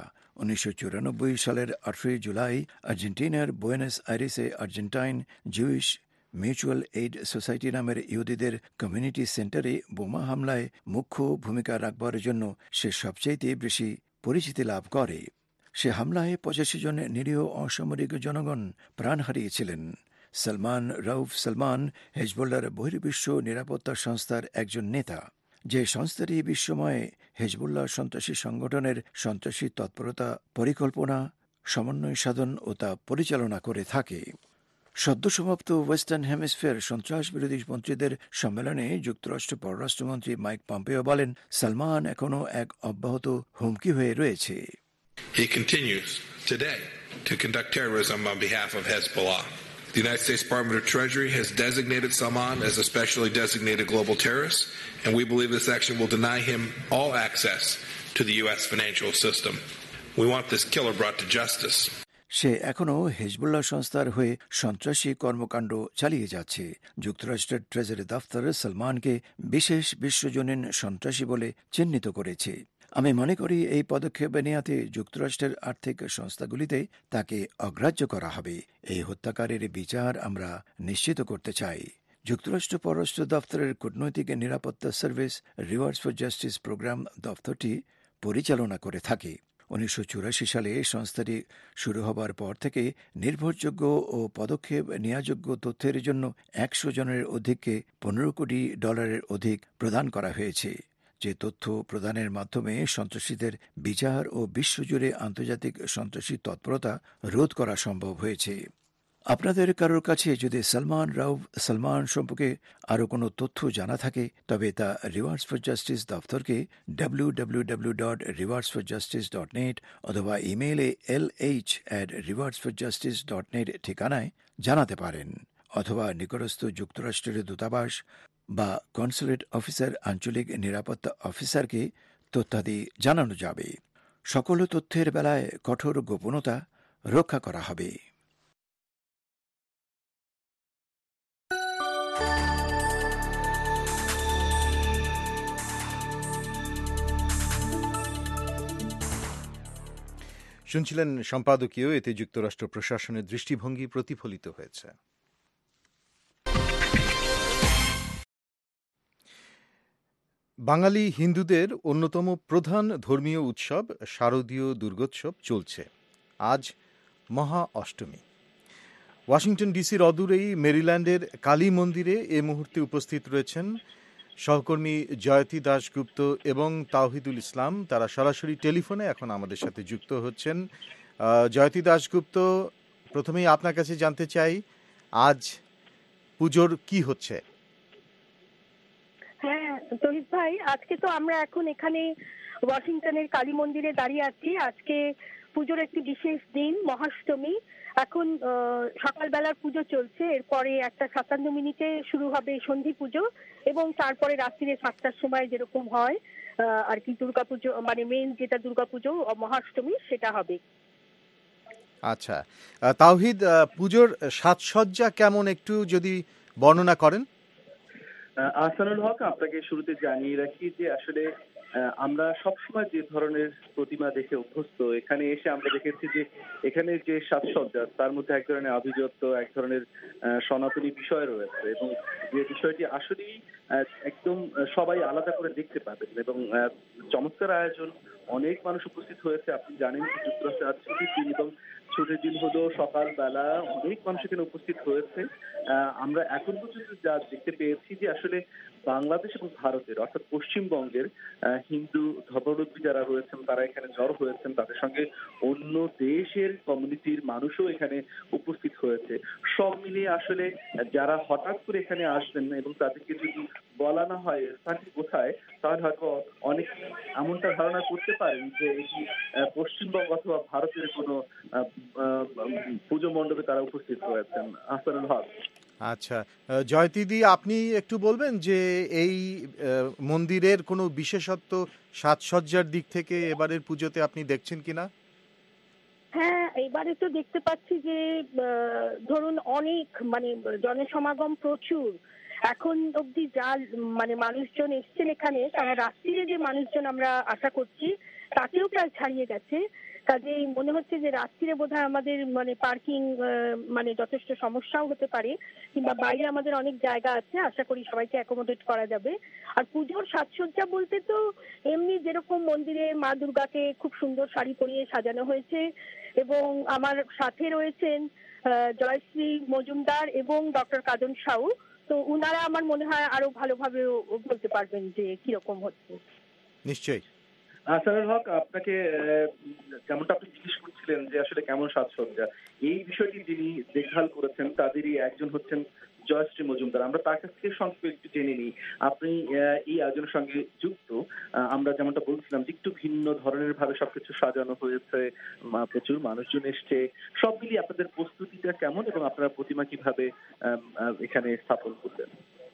1994 সালের 18 জুলাই আর্জেন্টিনার বুয়েনোস আইরেসে Argentine Jewish mutual aid society নামের ইহুদিদের কমিউনিটি সেন্টারে বোমা হামলায় মুখ্য ভূমিকা রাখবার জন্য সে সবচাইতে বেশি পরিচিতি লাভ করে। সে হামলায় 85 জন নিরীহ অসামরিক জনগণ প্রাণ হারিয়েছিলেন। সালমান রউফ সালমান হেজবুল্লাহর বহির্বিশ্ব নিরাপত্তা সংস্থার একজন নেতা, যে সংস্থাটি বিশ্বময় হেজবুল্লাহ সন্ত্রাসী সংগঠনের সন্ত্রাসী তৎপরতা পরিকল্পনা, সমন্বয় সাধন ও তা পরিচালনা করে থাকে। সদ্য সমাপ্ত ওয়েস্টার্ন হেমিসফিয়ার সন্ত্রাস বিরোধী মন্ত্রীদের সম্মেলনে যুক্তরাষ্ট্র পররাষ্ট্রমন্ত্রী মাইক পম্পেও বলেন, সালমান এখনও এক অব্যাহত হুমকি হয়ে রয়েছে। He continues today to conduct terrorism on behalf of Hezbollah. The United States Department of Treasury has designated Salman as a specially designated global terrorist, and we believe this action will deny him all access to the U.S. financial system. We want this killer brought to justice. সে এখনও Hezbollah সংস্থার হয়ে সন্ত্রাসী কর্মকাণ্ড চালিয়ে যাচ্ছে। যুক্তরাষ্ট্রের treasury দফতর সালমানকে বিশেষ বিশ্বজনীন সন্ত্রাসী বলে চিহ্নিত করেছে। আমি মনে করি এই পদক্ষেপ নেওয়াতে যুক্তরাষ্ট্রের আর্থিক সংস্থাগুলিতে তাকে অগ্রাহ্য করা হবে। এই হত্যাকারীর বিচার আমরা নিশ্চিত করতে চাই। যুক্তরাষ্ট্র পররাষ্ট্র দফতরের কূটনৈতিক নিরাপত্তা service rewards for justice programme দফতরটি পরিচালনা করে থাকে। 1984 সালে সংস্থাটি শুরু হবার পর থেকে নির্ভরযোগ্য ও পদক্ষেপ নেওয়াযোগ্য তথ্যের জন্য 100 জনের অধিককে $15 কোটি অধিক প্রদান করা হয়েছে, যে তথ্য প্রদানের মাধ্যমে সন্ত্রাসীদের বিচার ও বিশ্বজুড়ে আন্তর্জাতিক সন্ত্রাসী তৎপরতা রোধ করা সম্ভব হয়েছে। আপনাদের কারোর কাছে যদি সালমান রউফ সালমান সম্পর্কে আরও কোনো তথ্য জানা থাকে, তবে তা রিওয়ার্ডস ফর জাস্টিস দফতরকে www.rewardsforjustice.net অথবা ইমেইলে lh@rewardsforjustice.net ঠিকানায় জানাতে পারেন, অথবা নিকটস্থ যুক্তরাষ্ট্রের দূতাবাস বা কনসুলেট অফিসার আঞ্চলিক নিরাপত্তা অফিসারকে তথ্যাদি জানানো যাবে। সকল তথ্যের বেলায় কঠোর গোপনতা রক্ষা করা হবে। শুনছিলেন সম্পাদকীয়, এতে যুক্তরাষ্ট্র প্রশাসনের দৃষ্টিভঙ্গি প্রতিফলিত হয়েছে। বাঙালি হিন্দুদের অন্যতম প্রধান ধর্মীয় উৎসব শারদীয় দুর্গোৎসব চলছে। আজ মহা অষ্টমী। ওয়াশিংটন ডিসির অদূরেই মেরিল্যান্ডের কালী মন্দিরে এ মুহূর্তে উপস্থিত রয়েছেন সহকর্মী জয়তী দাশগুপ্ত এবং তাওহিদুল ইসলাম, তারা সরাসরি টেলিফোনে এখন আমাদের সাথে যুক্ত হচ্ছেন। জয়তী দাশগুপ্ত, প্রথমেই আপনার কাছে জানতে চাই আজ পুজোর কি হচ্ছে? হ্যাঁ তহিদ ভাই, আজকে তো আমরা এখন এখানে ওয়াশিংটনের কালী মন্দিরে দাঁড়িয়ে আছি। আজকে পুজোর একটি বিশেষ দিন, মহাষ্টমী। এখন সকালবেলার পুজো চলছে, এরপরে 1:57 শুরু হবে সন্ধি পুজো এবং তারপরে রাত্রিরে 7টার সময় যেরকম হয় আর কি দুর্গাপুজো, মানে মেইন যেটা দুর্গাপুজো মহাষ্টমী সেটা হবে। আচ্ছা তাওহিদ, পুজোর সাজসজ্জা কেমন একটু যদি বর্ণনা করেন। আহসানুল হক, আপনাকে শুরুতে জানিয়ে রাখি যে আসলে আমরা সবসময় যে ধরনের প্রতিমা দেখে অভ্যস্ত, এখানে এসে আমরা দেখেছি যে এখানে যে সাজসজ্জা তার মধ্যে এক ধরনের আভিজাত্য, এক ধরনের সনাতনী বিষয় রয়েছে এবং যে বিষয়টি আসলেই একদম সবাই আলাদা করে দেখতে পাবেন এবং চমৎকার আয়োজন। অনেক মানুষ উপস্থিত হয়েছে। আপনি জানেন যে যুক্তরাষ্ট্রে আজ ছুটির দিন এবং ছুটির দিন হলো সকালবেলা অনেক মানুষ এখানে উপস্থিত হয়েছে। আমরা এখন পর্যন্ত যা দেখতে পেয়েছি যে আসলে বাংলাদেশ এবং ভারতের অর্থাৎ পশ্চিমবঙ্গের হিন্দু ধর্মাবলম্বী যারা রয়েছেন তারা এখানে জড়ো হয়েছেন, তাদের সঙ্গে অন্য দেশের কমিউনিটির মানুষও এখানে উপস্থিত হয়েছে। সব মিলিয়ে আসলে যারা হঠাৎ করে এখানে আসবেন এবং তাদেরকে যদি বলা না হয় স্থানটি কোথায়, তাহলে হয়তো অনেকে এমনটা ধারণা করতে পারেন যে এটি পশ্চিমবঙ্গ অথবা ভারতের কোনো পুজো মণ্ডপে তারা উপস্থিত হয়েছেন। আহসানুল হক। আচ্ছা জয়তীদি, আপনি একটু বলবেন যে এই মন্দিরের কোনো বিশেষত্ব সাজসজ্জার দিক থেকে এবারের পুজোতে আপনি দেখছেন কিনা? হ্যাঁ, এবারে তো দেখতে পাচ্ছি যে ধরুন অনেক মানে জনসমাগম প্রচুর। এখন অবধি যা মানে মানুষজন এসছেন এখানে, তারা রাত্রিরে যে মানুষজন আমরা আশা করছি তাতেও প্রায় ছাড়িয়ে গেছে। কাজেই মনে হচ্ছে যে রাত্রিরে বোধহয় আমাদের মানে পার্কিং মানে যথেষ্ট সমস্যাও হতে পারে, কিংবা বাইরে আমাদের অনেক জায়গা আছে, আশা করি সবাইকে অ্যাকোমোডেট করা যাবে। আর পুজোর সাজসজ্জা বলতে তো এমনি যেরকম মন্দিরে মা দুর্গাকে খুব সুন্দর শাড়ি পরিয়ে সাজানো হয়েছে এবং আমার সাথে রয়েছেন জয়শ্রী মজুমদার এবং ডক্টর কাদন সাউ। তো উনারা আমার মনে হয় আরো ভালোভাবে বলতে পারবেন যে কিরকম হচ্ছে। নিশ্চয়ই। আহসানুল হক, আপনাকে যেমনটা আপনি জিজ্ঞেস করছিলেন যে আসলে কেমন সাজসজ্জা, এই বিষয়টি যিনি দেখভাল করেছেন তাদেরই একজন হচ্ছেন জয়শ্রী মজুমদার। আমরা তার কাছ থেকে সংক্ষেপে একটু জেনে নিই। আপনি এই আয়োজনের সঙ্গে যুক্ত। আমরা যেমনটা বলছিলাম যে একটু ভিন্ন ধরনের ভাবে সবকিছু সাজানো হয়েছে, প্রচুর মানুষজন এসছে। সব মিলিয়ে আপনাদের প্রস্তুতিটা কেমন এবং আপনারা প্রতিমা কিভাবে এখানে স্থাপন করবেন?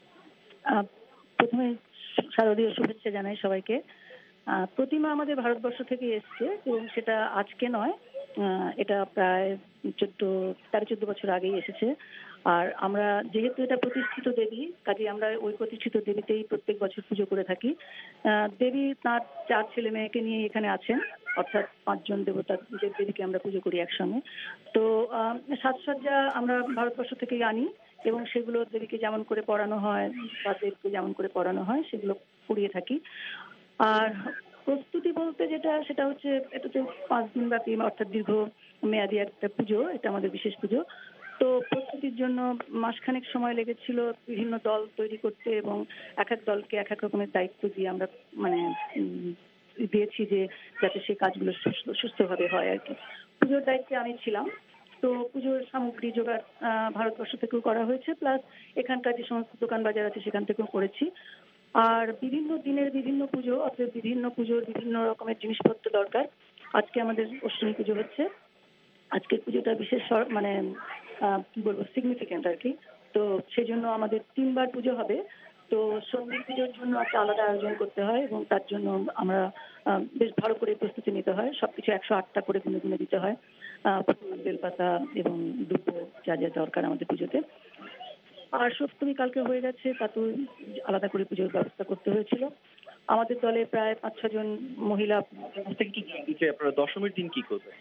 প্রথমে শারদীয় শুভেচ্ছা জানাই সবাইকে। প্রতিমা আমাদের ভারতবর্ষ থেকে এসছে এবং সেটা আজকে নয়, এটা প্রায় 13-14 বছর আগেই এসেছে। আর আমরা যেহেতু এটা প্রতিষ্ঠিত দেবী, কাজে আমরা ওই প্রতিষ্ঠিত দেবীতেই প্রত্যেক বছর পুজো করে থাকি। দেবী তার 4 ছেলে মেয়েকে নিয়ে এখানে আছেন, অর্থাৎ 5 জন দেবতা দেবীকে আমরা পুজো করি একসঙ্গে। তো সাজসজ্জা আমরা ভারতবর্ষ থেকেই আনি এবং সেগুলো দেবীকে যেমন করে পড়ানো হয় বা দেবীকে যেমন করে পড়ানো হয় সেগুলো পড়িয়ে থাকি। আর প্রস্তুতি বলতে যেটা, সেটা হচ্ছে এটা তো 5 দিন ব্যাপী অর্থাৎ দীর্ঘ মেয়াদী একটা পুজো, এটা আমাদের বিশেষ পুজো। তো প্রস্তুতির জন্য মাসখানেক সময় লেগেছিল বিভিন্ন দল তৈরি করতে এবং এক এক দলকে এক এক রকমের দায়িত্ব দিয়ে আমরা মানে দিয়েছি যে যাতে সেই কাজগুলো সুস্থভাবে হয় আর কি। পুজোর দায়িত্বে আমি ছিলাম। তো পুজোর সামগ্রী জোগাড় ভারতবর্ষ থেকেও করা হয়েছে, প্লাস এখানকার যে সমস্ত দোকান বাজার আছে সেখান থেকেও করেছি। আর বিভিন্ন দিনের বিভিন্ন পুজো, অর্থাৎ বিভিন্ন পুজোর বিভিন্ন রকমের জিনিসপত্র দরকার। আজকে আমাদের অষ্টমী পুজো হচ্ছে। আজকের পুজোটা বিশেষ মানে কি বলবো সিগনিফিকেন্ট আর কি। তো সেই জন্য আমাদের 3 বার পুজো হবে। তো সন্ধি পুজোর জন্য একটা আলাদা আয়োজন করতে হয় এবং তার জন্য আমরা বেশ ভালো করে প্রস্তুতি নিতে হয়। সবকিছু 108টা করে গুনে গুনে দিতে হয়, বেলপাতা এবং দুব্বো যা যা দরকার আমাদের পুজোতে। আর সপ্তমী কালকে হয়ে গেছে, তাতেও আলাদা করে পুজোর ব্যবস্থা করতে হয়েছিল। আমাদের দলে প্রায় 5-6 জন মহিলা। আপনারা দশমীর দিন কি করবেন?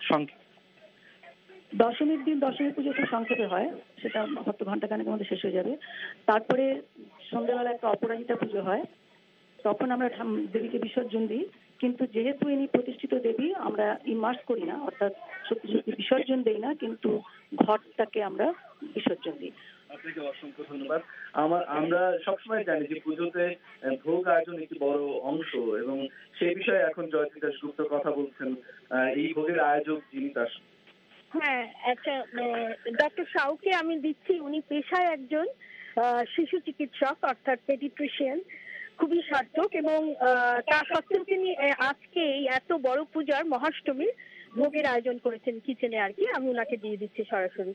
দশমীর দিন দশমী পুজো খুব সংক্ষেপে হয়, সেটা হয়তো ঘন্টাখানেকের মধ্যে শেষ হয়ে যাবে। তারপরে সন্ধ্যাবেলা একটা অপরাজিতা পুজো হয়, তখন আমরা দেবীকে বিসর্জন দিই। কিন্তু যেহেতু ইনি প্রতিষ্ঠিত দেবী, আমরা ইমার্স করি না, অর্থাৎ সত্যি সত্যি বিসর্জন দেই না, কিন্তু ঘরটাকে আমরা বিসর্জন দিই। আপনাকে অসংখ্য ধন্যবাদ। আমরা সবসময় জানি যে পুজোতে ভোগ আয়োজন একটি বড় অংশ, এবং সেই বিষয়ে এখন জয়তী দাশগুপ্ত কথা বলছেন, এই ভোগের আয়োজক যিনি তার। হ্যাঁ, একটা ডক্টর সাউকে আমি দিচ্ছি। উনি পেশায় একজন শিশু চিকিৎসক, অর্থাৎ পেডিট্রিশিয়ান, খুবই সার্থক, এবং তা সত্ত্বেও তিনি আজকে এই এত বড় পূজার মহাষ্টমীর ভোগের আয়োজন করেছেন কিচেনে আর কি। আমি ওনাকে দিয়ে দিচ্ছি সরাসরি।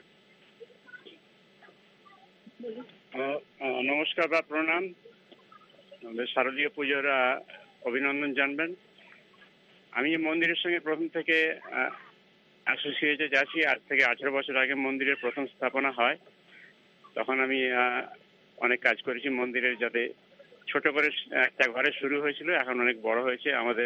নমস্কার বা প্রণাম। শারদীয় পুজোর অভিনন্দন জানবেন। আমি মন্দিরের সঙ্গে প্রথম থেকে অ্যাসোসিয়েটেড আছি। আজ থেকে 18 বছর আগে মন্দিরের প্রথম স্থাপনা হয়। তখন আমি অনেক কাজ করেছি মন্দিরের, যাতে ছোট করে একটা ঘরে শুরু হয়েছিল, এখন অনেক বড় হয়েছে। আমাদের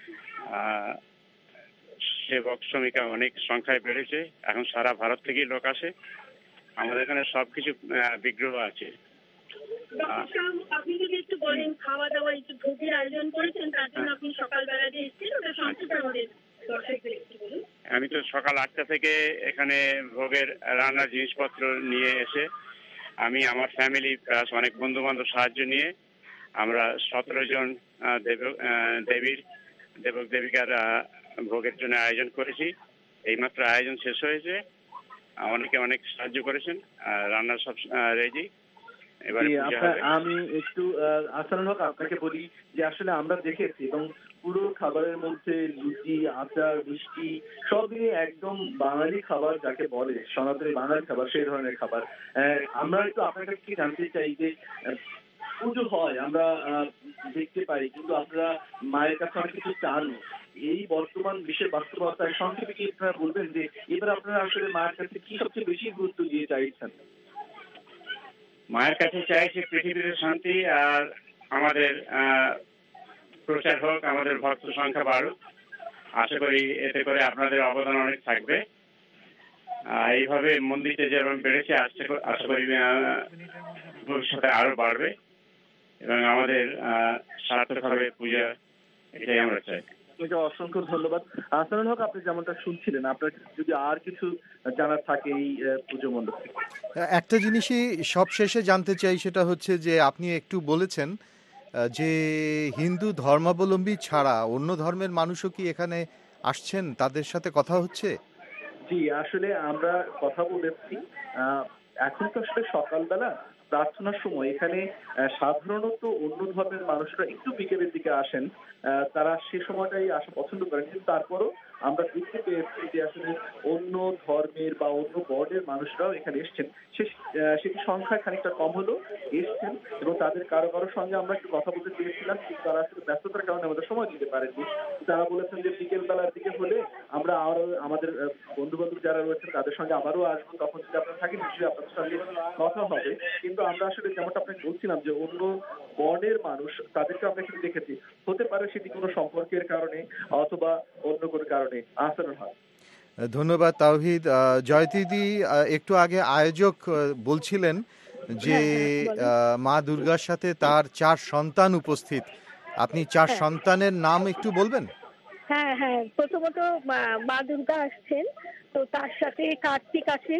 সেবক শ্রমিকা অনেক সংখ্যায় বেড়েছে, এখন সারা ভারত থেকেই লোক আসে। আমাদের এখানে সবকিছু বিগ্রহ আছে। আপনি যদি একটু বলেন, খাওয়া দাওয়া একটু ভোগের আয়োজন করেছেন, তার জন্য আপনি সকালবেলা যে এসেছেন ওটা সংক্ষেপে আমাদের দর্শকদের একটু বলুন। আমি তো সকাল 8টা থেকে এখানে ভোগের রান্নার জিনিসপত্র নিয়ে এসে, আমি আমার ফ্যামিলি প্লাস অনেক বন্ধু বান্ধব সাহায্য নিয়ে আমরা 17 জন দেবক দেবিকার ভোগের জন্য আয়োজন করেছি। এইমাত্র আয়োজন শেষ হয়েছে। অনেকে অনেক সাহায্য করেছেন। রান্নার সব রেডি। আমি একটু আহসানুল হক আপনাকে বলি যে আসলে আমরা দেখেছি, এবং পুরো খাবারের মধ্যে লুচি, আচার, মিষ্টি সব নিয়ে একদম বাঙালি খাবার যাকে বলে, সনাতনী বাঙালি খাবার, সেই ধরনের খাবার। আমরা একটু আপনার কাছে কি জানতে চাই যে পুজো হয়, আমরা দেখতে পাই, কিন্তু আপনারা মায়ের কাছে অনেক কিছু চান। এই বর্তমান বিশ্বের বাস্তবতায় সংক্ষেপে কি আপনারা বলবেন যে এবার আপনারা আসলে মায়ের কাছে কি সবচেয়ে বেশি গুরুত্ব দিয়ে চাইছেন? মায়ের কাছে চাইছে পৃথিবীতে শান্তি, আর আমাদের প্রচার হোক, আমাদের ভক্ত সংখ্যা বাড়ুক। আশা করি এতে করে আপনাদের অবদান অনেক থাকবে। এইভাবে মন্দিরটা যেরকম বেড়েছে, আশা করি ভবিষ্যতে আরো বাড়বে, এবং আমাদের সার্থক হবে পূজা, এটাই আমরা চাই। অসংখ্য ধন্যবাদ। আহসানুল হক, আপনি যেমনটা শুনছিলেন, আপনার যদি আর কিছু জানার থাকে এই পুজো মণ্ডপ থেকে। একটা জিনিসই সব শেষে জানতে চাই, সেটা হচ্ছে যে আপনি একটু বলেছেন যে হিন্দু ধর্মাবলম্বী ছাড়া অন্য ধর্মের মানুষও কি এখানে আসছেন, তাদের সাথে কথা হচ্ছে? জি, আসলে আমরা কথা বলেছি। এখন তো আসলে সকালবেলা প্রার্থনার সময় এখানে সাধারণত অন্য ধর্মের মানুষরা একটু বিকেলের দিকে আসেন, তারা সে সময়টাই আসা পছন্দ করেন। কিন্তু তারপরও আমরা দেখতে পেয়েছি যে আসলে অন্য ধর্মের বা অন্য বর্ণের মানুষরাও এখানে এসছেন। সেটি সংখ্যা খানিকটা কম হলেও এসছেন, এবং তাদের কারো কারোর সঙ্গে আমরা একটু কথা বলতে চেয়েছিলাম, কিন্তু তারা আসলে ব্যস্ততার কারণে আমাদের সময় দিতে পারেননি। তারা বলেছেন যে বিকেল বেলার দিকে হলে আমরা আরো আমাদের বন্ধু বান্ধব যারা রয়েছেন তাদের সঙ্গে আবারও আসবো, তখন যদি আপনারা থাকেন নিশ্চয়ই আপনাদের সঙ্গে কথা হবে। কিন্তু আমরা আসলে যেমনটা আপনাকে বলছিলাম যে অন্য বর্ণের মানুষ, তাদেরকে আমরা কিন্তু দেখেছি। হতে পারে সেটি কোনো সম্পর্কের কারণে অথবা অন্য কোনো কারণে। আহসানুল হক। ধন্যবাদ তাওহিদ। জয়তিদি, একটু আগে আয়োজক বলছিলেন যে মা দুর্গার সাথে তার 4 সন্তান উপস্থিত। আপনি 4 সন্তানের নাম একটু বলবেন? হ্যাঁ হ্যাঁ, প্রথমত মা দুর্গা আসছেন, তো তার সাথে কার্তিক আছেন,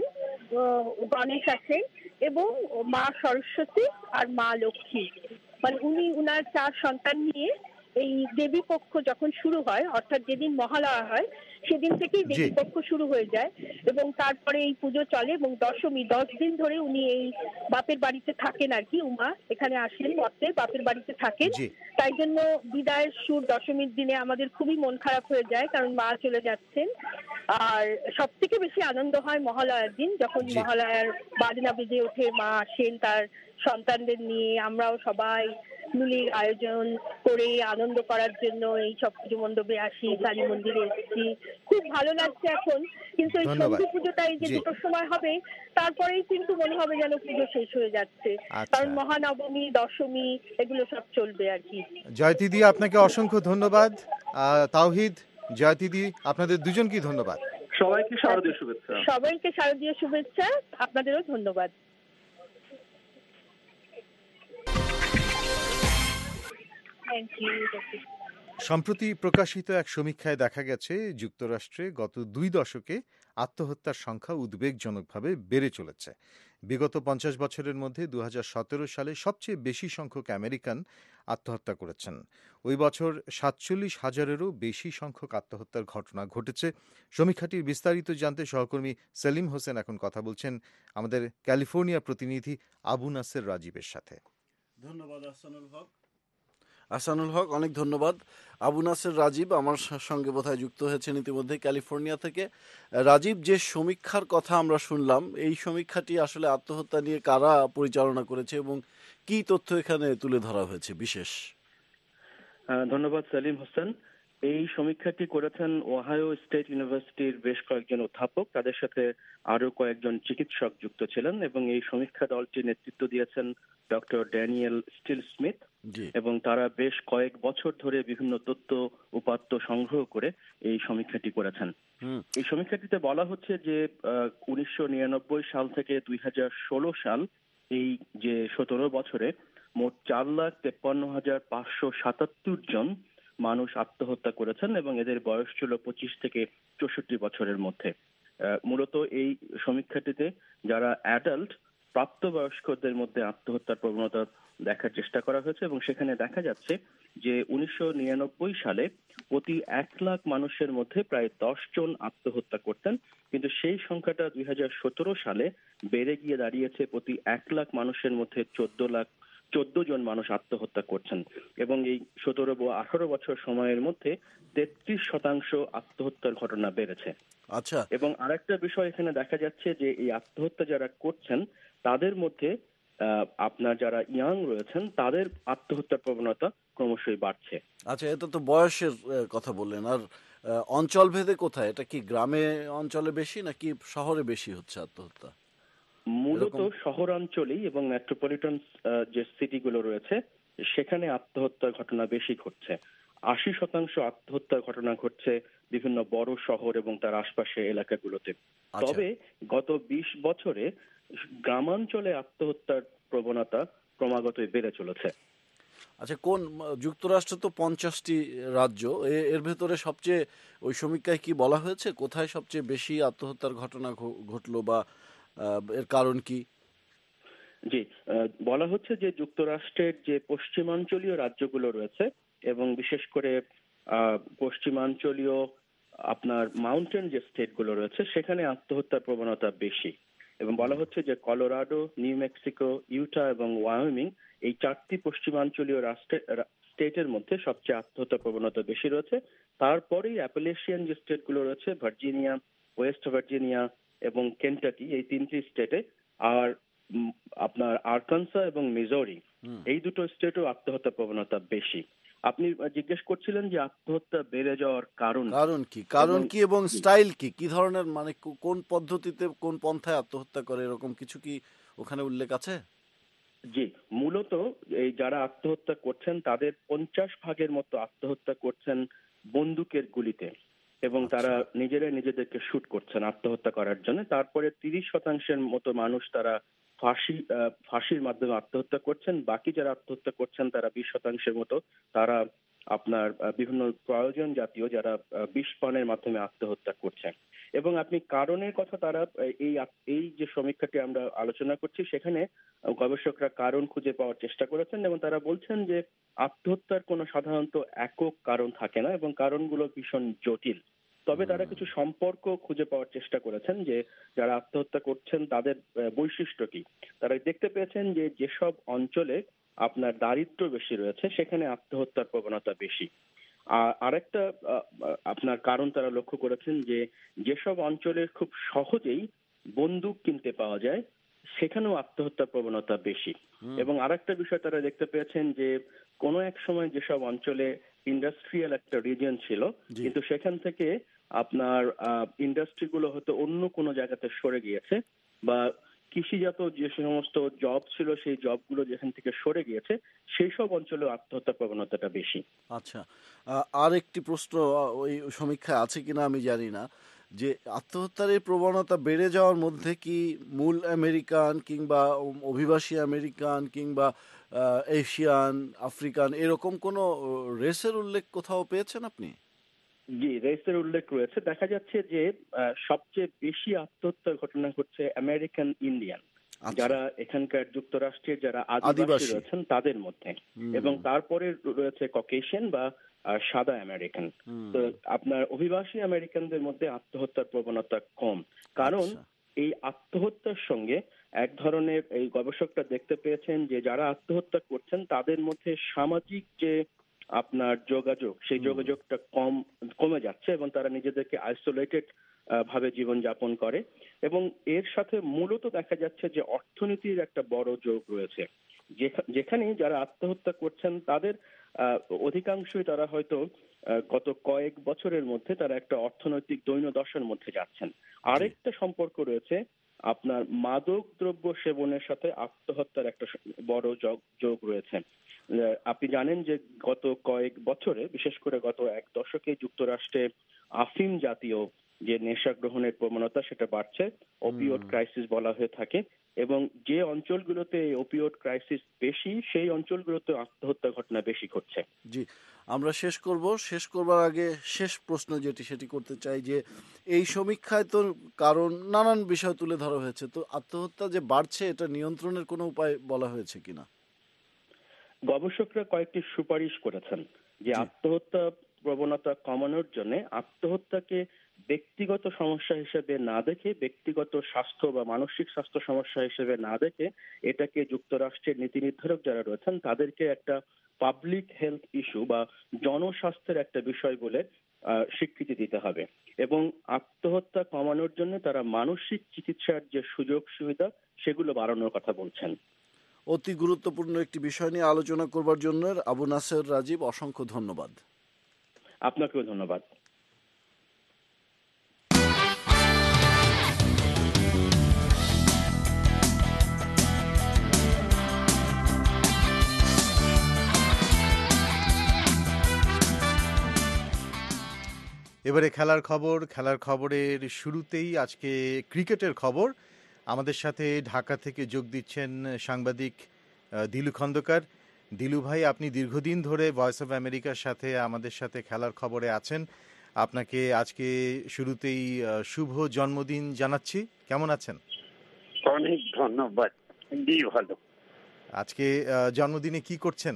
গণেশ আছেন, এবং মা সরস্বতী আর মা লক্ষ্মী। মানে উনি উনার 4 সন্তান নিয়ে এই দেবী পক্ষ যখন শুরু হয়, অর্থাৎ যেদিন মহালয়া হয় সেদিন থেকেই দেবী পক্ষ শুরু হয়ে যায়, এবং তারপরে এই পুজো চলে, এবং দশমী 10 দিন ধরে উনি এই বাপের বাড়িতে থাকেন আর কি। উমা এখানে আসেন, মর্তে বাপের বাড়িতে থাকেন। তাই জন্য বিদায়ের সুর দশমীর দিনে আমাদের খুবই মন খারাপ হয়ে যায়, কারণ মা চলে যাচ্ছেন। আর সব থেকে বেশি আনন্দ হয় মহালয়ার দিন, যখন মহালয়ার বাজনা বেজে ওঠে, মা আসেন তার সন্তানদের নিয়ে। আমরাও সবাই মিলে আয়োজন করে আনন্দ করার জন্য এই সব পুজো মণ্ডপে আসি, কালী মন্দিরে এসেছি, খুব ভালো লাগছে এখন। কিন্তু এই সন্ধি পুজোটা এই যে 2টোর সময় হবে, তারপরেই কিন্তু মনে হবে যেন পুজো শেষ হয়ে যাচ্ছে, কারণ মহানবমী, দশমী এগুলো সব চলবে আর কি। জয়তিদি, আপনাকে অসংখ্য ধন্যবাদ। তাওহিদ, জয়তিদি, আপনাদের দুজনকেই ধন্যবাদ। সবাইকে শারদীয় শুভেচ্ছা। সবাইকে শারদীয় শুভেচ্ছা, আপনাদেরও ধন্যবাদ। সম্প্রতি প্রকাশিত এক সমীক্ষায় দেখা গেছে যুক্তরাষ্ট্রে গত 2 দশকে আত্মহত্যার সংখ্যা উদ্বেগজনকভাবে বেড়ে চলেছে। বিগত 50 বছরের মধ্যে 2017 সালে সবচেয়ে বেশি সংখ্যক আমেরিকান আত্মহত্যা করেছেন। ওই বছর 47,000-এরও বেশি সংখ্যক আত্মহত্যার ঘটনা ঘটেছে। সমীক্ষাটির বিস্তারিত জানতে সহকর্মী সেলিম হোসেন এখন কথা বলছেন আমাদের ক্যালিফোর্নিয়া প্রতিনিধি আবু নাসের রাজীবের সাথে। ধন্যবাদ আহসানুল হক, অনেক ধন্যবাদ। আবু নাসের রাজীব আমার সঙ্গে বোধহয় যুক্ত হয়েছেন ইতিমধ্যে ক্যালিফোর্নিয়া থেকে। রাজীব, যে সমীক্ষার কথা আমরা শুনলাম, এই সমীক্ষাটি আসলে আত্মহত্যা নিয়ে কারা পরিচালনা করেছে এবং কি তথ্য এখানে তুলে ধরা হয়েছে বিশেষ? ধন্যবাদ সেলিম হোসেন। এই সমীক্ষাটি করেছেন ওহাইও স্টেট ইউনিভার্সিটির বেশ কয়েকজন অধ্যাপক, তাদের সাথে আরো কয়েকজন চিকিৎসক যুক্ত ছিলেন এবং এই সমীক্ষা দলটির নেতৃত্ব দিয়েছেন ডক্টর ড্যানিয়েল স্টিল স্মিথ এবং তারা বেশ কয়েক বছর ধরে বিভিন্ন তথ্য উপাত্ত সংগ্রহ করে এই সমীক্ষাটি করেছেন। এই সমীক্ষাটিতে বলা হচ্ছে যে 1999 সাল থেকে 2016 সাল, এই যে 17 বছরে মোট 4,53,577 জন মানুষ আত্মহত্যা করেছেন এবং এদের বয়স ছিল 25 থেকে 64 বছরের মধ্যে। মূলত এই সমীক্ষাটিতে যারা অ্যাডাল্ট প্রাপ্তবয়স্কদের মধ্যে আত্মহত্যার প্রবণতা দেখার চেষ্টা করা হয়েছে এবং সেখানে দেখা যাচ্ছে যে 1999 সালে প্রতি 1 লাখ মানুষের মধ্যে প্রায় 10 জন আত্মহত্যা করতেন, কিন্তু সেই সংখ্যাটা 2017 সালে বেড়ে গিয়ে দাঁড়িয়েছে প্রতি 1 লাখ মানুষের মধ্যে 14 জন মানুষ আত্মহত্যা করছেন এবং এই 17-18 বছর সময়ের মধ্যে 33% আত্মহত্যার ঘটনা বেড়েছে। আচ্ছা, এবং আরেকটা বিষয় এখানে দেখা যাচ্ছে যে এই আত্মহত্যা যারা করছেন তাদের মধ্যে আপনার যারা ইয়াং রয়েছেন তাদের আত্মহত্যার প্রবণতা ক্রমশই বাড়ছে। আচ্ছা, এটা তো বয়সের কথা বললেন, আর অঞ্চল ভেদে কোথায়? এটা কি গ্রামে অঞ্চলে বেশি নাকি শহরে বেশি হচ্ছে আত্মহত্যা? মূলত শহরাঞ্চলেই এবং মেট্রোপলিটন যে সিটিগুলো রয়েছে সেখানে আত্মহত্যার ঘটনা বেশি ঘটছে। 80% আত্মহত্যার ঘটনা ঘটছে বিভিন্ন বড় শহর এবং তার আশপাশে এলাকাগুলোতে। তবে গত 20 বছরে গ্রামাঞ্চলে আত্মহত্যার প্রবণতা ক্রমাগত বেড়ে চলেছে। আচ্ছা, কোন যুক্তরাষ্ট্র তো 50টি রাজ্য, এর ভেতরে সবচেয়ে ওই সমীক্ষায় কি বলা হয়েছে কোথায় সবচেয়ে বেশি আত্মহত্যার ঘটনা ঘটলো বা এর কারণ কি? জি, বলা হচ্ছে যে যুক্তরাষ্ট্রের যে পশ্চিমাঞ্চলীয় রাজ্যগুলো রয়েছে এবং বিশেষ করে পশ্চিমাঞ্চলীয় আপনার মাউন্টেন যে স্টেটগুলো রয়েছে সেখানে আত্মহত্যার প্রবণতা বেশি এবং বলা হচ্ছে যে কলোরাডো, নিউ মেক্সিকো, ইউটা এবং ওয়ায়োমিং, এই 4টি পশ্চিমাঞ্চলীয় স্টেটের মধ্যে সবচেয়ে আত্মহত্যা প্রবণতা বেশি রয়েছে। তারপরেই অ্যাপালেশিয়ান যে স্টেটগুলো রয়েছে, ভার্জিনিয়া, ওয়েস্ট ভার্জিনিয়া এবং কেন্টাকি, এই 3টি স্টেটে, আর আপনার আরকানসা এবং মিজোরি, এই দুটো স্টেটও আত্মহত্যা প্রবণতা বেশি। আপনি জিজ্ঞেস করছিলেন যে আত্মহত্যা বেড়ে যাওয়ার কারণ কি এবং স্টাইল কি, কি ধরনের, মানে কোন পদ্ধতিতে কোন পন্থায় আত্মহত্যা করে, এরকম কিছু কি ওখানে উল্লেখ আছে? জি, মূলত এই যারা আত্মহত্যা করছেন তাদের 50% মতো আত্মহত্যা করছেন বন্দুকের গুলিতে এবং তারা নিজেদেরকে শুট করছেন আত্মহত্যা করার জন্য। তারপরে 30% মতো মানুষ তারা ফাঁসির মাধ্যমে আত্মহত্যা করছেন। বাকি যারা আত্মহত্যা করছেন তারা 20% মতো তারা আপনার বিভিন্ন প্রয়োজন জাতীয় যারা বিষ পানের মাধ্যমে আত্মহত্যা করছেন। এবং আপনি কারণের কথা, তারা এই যে সমীক্ষাটি আমরা আলোচনা করছি সেখানে গবেষকরা কারণ খুঁজে পাওয়ার চেষ্টা করেছেন এবং তারা বলছেন যে আত্মহত্যার কোনো সাধারণত একক কারণ থাকে না এবং কারণগুলো ভীষণ জটিল। তবে তারা কিছু সম্পর্ক খুঁজে পাওয়ার চেষ্টা করেছেন যে যারা আত্মহত্যা করছেন তাদের বৈশিষ্ট্য কি। তারা দেখতে পেয়েছেন যে যেসব অঞ্চলে আপনার দারিদ্র্য বেশি রয়েছে সেখানে আত্মহত্যার প্রবণতা বেশি। আরেকটা আপনার কারণ তারা লক্ষ্য করেছেন যে যেসব অঞ্চলে খুব সহজেই বন্দুক কিনতে পাওয়া যায় সেখানেও আত্মহত্যার প্রবণতা বেশি। এবং আরেকটা বিষয় তারা দেখতে পেয়েছেন যে কোনো এক সময় যেসব অঞ্চলে ইন্ডাস্ট্রিয়াল একটা রিজিয়ন ছিল, কিন্তু সেখান থেকে আপনার ইন্ডাস্ট্রিগুলো হয়তো অন্য কোনো জায়গাতে সরে গিয়েছে বা কৃষিজাত যে সমস্ত জব ছিল সেই জবগুলো যেখান থেকে সরে গিয়েছে সেই সব অঞ্চলে আত্মহত্যার প্রবণতাটা বেশি। আচ্ছা, আর একটি প্রশ্ন ওই সমীক্ষায় আছে কিনা আমি জানি না, যে আত্মহত্যার এই প্রবণতা বেড়ে যাওয়ার মধ্যে কি মূল আমেরিকান কিংবা অভিবাসী আমেরিকান কিংবা এশিয়ান, আফ্রিকান, এরকম কোনো রেসের উল্লেখ কোথাও পেয়েছেন আপনি? জি, রেসের উল্লেখ রয়েছে। দেখা যাচ্ছে যে সবচেয়ে বেশি আত্মহত্যার ঘটনা ঘটছে আমেরিকান ইন্ডিয়ান। যারা এখানকার যুক্তরাষ্ট্রের যারা আদিবাসী রয়েছেন তাদের মধ্যে, এবং তারপরে রয়েছে ককেশিয়ান বা সাদা আমেরিকান। তো আপনার অভিবাসী আমেরিকানদের মধ্যে আত্মহত্যার প্রবণতা কম, কারণ এই আত্মহত্যার সঙ্গে এক ধরনের এই গবেষকরা দেখতে পেয়েছেন যে যারা আত্মহত্যা করছেন তাদের মধ্যে সামাজিক যে আপনার যোগাযোগ, সেই যোগাযোগটা কমে যাচ্ছে এবং তারা নিজেদেরকে আইসোলেটেড ভাবে জীবন যাপন করে, এবং এর সাথে মূলত দেখা যাচ্ছে যে অর্থনীতির একটা বড় যোগ রয়েছে। যেখানে যারা আত্মহত্যা করছেন তাদের অধিকাংশই তারা হয়তো গত কয়েক বছরের মধ্যে তারা একটা অর্থনৈতিক দৈন্যদশার মধ্যে যাচ্ছেন। আরেকটা সম্পর্ক রয়েছে আপনার মাদক দ্রব্য সেবনের সাথে আত্মহত্যার একটা বড় যোগ রয়েছে। আপনি জানেন যে গত কয়েক বছরে, বিশেষ করে গত এক দশকে যুক্তরাষ্ট্রে আফিম জাতীয় যে নেশা গ্রহণের প্রবণতা সেটা বাড়ছে, ওপিওড ক্রাইসিস বলা হয়ে থাকে, এবং যে অঞ্চলগুলোতে ওপিওড ক্রাইসিস বেশি সেই অঞ্চলগুলোতে আত্মহত্যা ঘটনা বেশি ঘটছে। জি, আমরা শেষ করবার আগে শেষ প্রশ্ন সেটি করতে চাই যে এই সমীক্ষায় তো কারণ নানান বিষয় তুলে ধরা হয়েছে, তো আত্মহত্যা যে বাড়ছে এটা নিয়ন্ত্রণের কোনো উপায় বলা হয়েছে কিনা? গবেষকরা কয়েকটি সুপারিশ করেছেন যে আত্মহত্যা প্রবণতা কমানোর জন্য আত্মহত্যাকে ব্যক্তিগত সমস্যা হিসেবে না দেখে, ব্যক্তিগত স্বাস্থ্য বা মানসিক স্বাস্থ্য সমস্যা হিসেবে না দেখে, এটাকে যুক্তরাষ্ট্রের নীতি নির্ধারক যারা রয়েছেন তাদেরকে একটা পাবলিক হেলথ ইস্যু বা জনস্বাস্থ্যের একটা বিষয় বলে স্বীকৃতি দিতে হবে, এবং আত্মহত্যা কমানোর জন্য তারা মানসিক চিকিৎসার যে সুযোগ সুবিধা সেগুলো বাড়ানোর কথা বলছেন। অতি গুরুত্বপূর্ণ একটি বিষয় নিয়ে আলোচনা করবার জন্য আবু নাসের রাজীব, অসংখ্য ধন্যবাদ। আপনাকেও ধন্যবাদ। এবারে খেলার খবরের শুরুতেই আজকে ক্রিকেটের খবর। আমাদের সাথে ঢাকা থেকে যোগ দিচ্ছেন সাংবাদিক দিলু খন্দকার। দিলু ভাই, আপনি দীর্ঘদিন ধরে ভয়েস অফ আমেরিকার সাথে আমাদের সাথে খেলার খবরে আছেন। আপনাকে আজকে শুরুতেই শুভ জন্মদিন জানাচ্ছি। কেমন আছেন? অনেক ধন্যবাদ, ভালো। আজকে জন্মদিনে কি করছেন?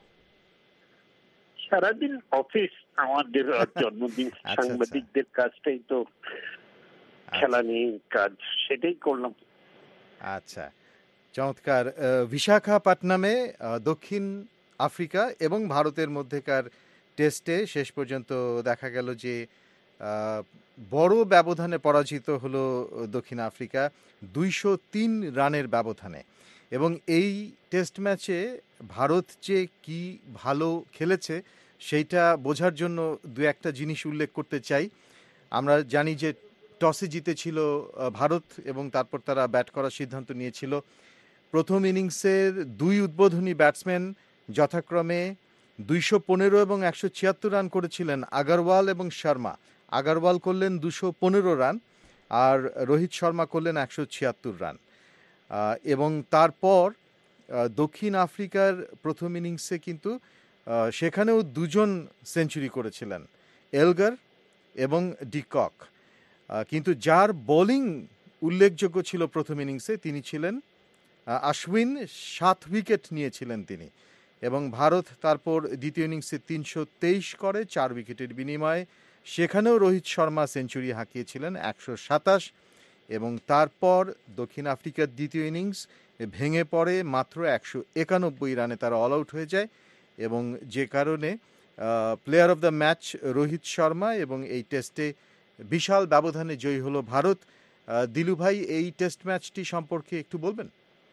সারাদিন অফিস, আমাদের জন্মদিন সাংবাদিকদের কাজটাই তো খেলা নিয়ে কাজ, সেটাই করলাম। আচ্ছা, চমৎকার। বিশাখাপত্তনমে দক্ষিণ আফ্রিকা এবং ভারতের মধ্যেকার টেস্টে শেষ পর্যন্ত দেখা গেল যে বড় ব্যবধানে পরাজিত হলো দক্ষিণ আফ্রিকা 203 রানের ব্যবধানে, এবং এই টেস্ট ম্যাচে ভারত যে কি ভালো খেলেছে সেইটা বোঝার জন্য দু একটা জিনিস উল্লেখ করতে চাই। আমরা জানি যে টসে জিতেছিল ভারত এবং তারপর তারা ব্যাট করার সিদ্ধান্ত নিয়েছিল। প্রথম ইনিংসের দুই উদ্বোধনী ব্যাটসম্যান যথাক্রমে 215 এবং 176 রান করেছিলেন আগরওয়াল এবং শর্মা। আগরওয়াল করলেন 215 রান আর রোহিত শর্মা করলেন 176 রান। এবং তারপর দক্ষিণ আফ্রিকার প্রথম ইনিংসে কিন্তু সেখানেও দুজন সেঞ্চুরি করেছিলেন, এলগার এবং ডিকক। কিন্তু যার বোলিং উল্লেখযোগ্য ছিল প্রথম ইনিংসে তিনি ছিলেন আশ্বিন, 7 উইকেট নিয়েছিলেন তিনি। এবং ভারত তারপর দ্বিতীয় ইনিংসে 323 করে 4 উইকেটের বিনিময়ে, সেখানেও রোহিত শর্মা সেঞ্চুরি হাঁকিয়েছিলেন 127। এবং তারপর দক্ষিণ আফ্রিকার দ্বিতীয় ইনিংস ভেঙে পড়ে মাত্র 191 রানে তারা অল আউট হয়ে যায়, এবং যে কারণে player of the match Rohit Sharma, এবং এই টেস্টে বিশাল ব্যবধানে জয়ী হলো ভারত। দিলু ভাই, এই টেস্ট ম্যাচটি সম্পর্কে একটু বলবেন?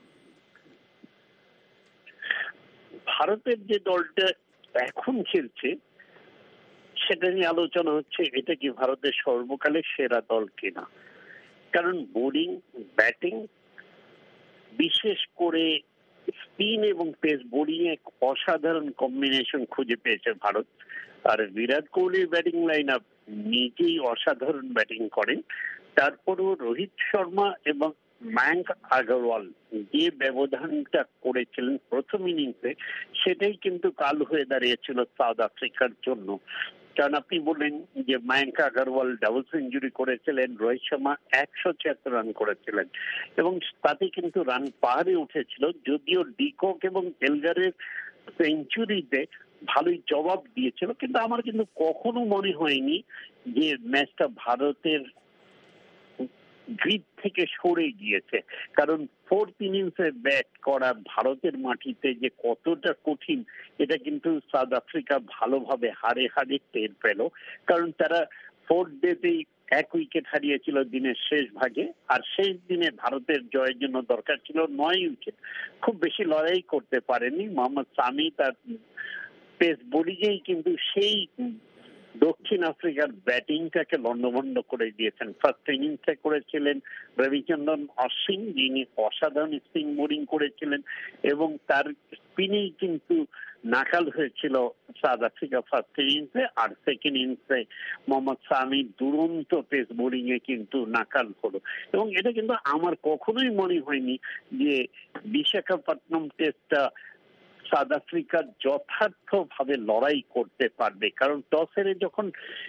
ভারতের যে দলটা এখন খেলছে সেটা নিয়ে আলোচনা হচ্ছে, এটা কি ভারতের সর্বকালের সেরা দল কিনা। কারণ বোলিং, ব্যাটিং, বিশেষ করে স্পিন এবং পেস বোলিং এক অসাধারণ কম্বিনেশন খুঁজে পেয়েছে ভারত। আর বিরাট কোহলির ব্যাটিং লাইন আপ নিজেই অসাধারণ ব্যাটিং করেন। তারপরেও রোহিত শর্মা এবং মায়াঙ্ক আগরওয়াল যে ব্যবধানটা করেছিলেন প্রথম ইনিংসে, সেটাই কিন্তু কাল হয়ে দাঁড়িয়েছিল সাউথ আফ্রিকার জন্য। কারণ আপনি বললেন যে মায়াঙ্ক আগরওয়াল ডাবল সেঞ্চুরি করেছিলেন, রোহিত শর্মা 176 রান করেছিলেন এবং তাতে কিন্তু রান পাহাড়ে উঠেছিল। যদিও ডিকক এবং এলগারের সেঞ্চুরিতে ভালোই জবাব দিয়েছিল, কিন্তু আমার কিন্তু কখনো মনে হয়নি যে ম্যাচটা ভারতের গ্রিড থেকে সরে গিয়েছে। কারণ ফোর্থ ইনিংসে ব্যাট করা ভারতের মাটিতে যে কতটা কঠিন, এটা কিন্তু সাউথ আফ্রিকা ভালোভাবে হারে হারে টের পেল। কারণ তারা ফোর্থ ডেতেই 1 উইকেট হারিয়েছিল দিনের শেষ ভাগে, আর শেষ দিনে ভারতের জয়ের জন্য দরকার ছিল 9 উইকেট। খুব বেশি লড়াই করতে পারেনি মোহাম্মদ সামি, তার পেস বোলিংয়েই কিন্তু সেই দক্ষিণ আফ্রিকার ব্যাটিংটাকে লন্ডভন্ড করে দিয়েছেন। ফার্স্ট ইনিংসে করেছিলেন রবিচন্দ্রন অশ্বিন, যিনি অসাধারণ স্পিন বোলিং করেছিলেন এবং তার স্পিনেই কিন্তু নাকাল হয়েছিল সাউথ আফ্রিকা ফার্স্ট ইনিংসে। আর সেকেন্ড ইনিংসে মোহাম্মদ সামি দুরন্ত পেস বোলিং এ কিন্তু নাকাল হলো। এবং এটা কিন্তু আমার কখনোই মনে হয়নি যে বিশাখাপত্তনম টেস্টটা সাউথ আফ্রিকা যথার্থভাবে লড়াই করতে পারবে। কারণ টস হেরে যখন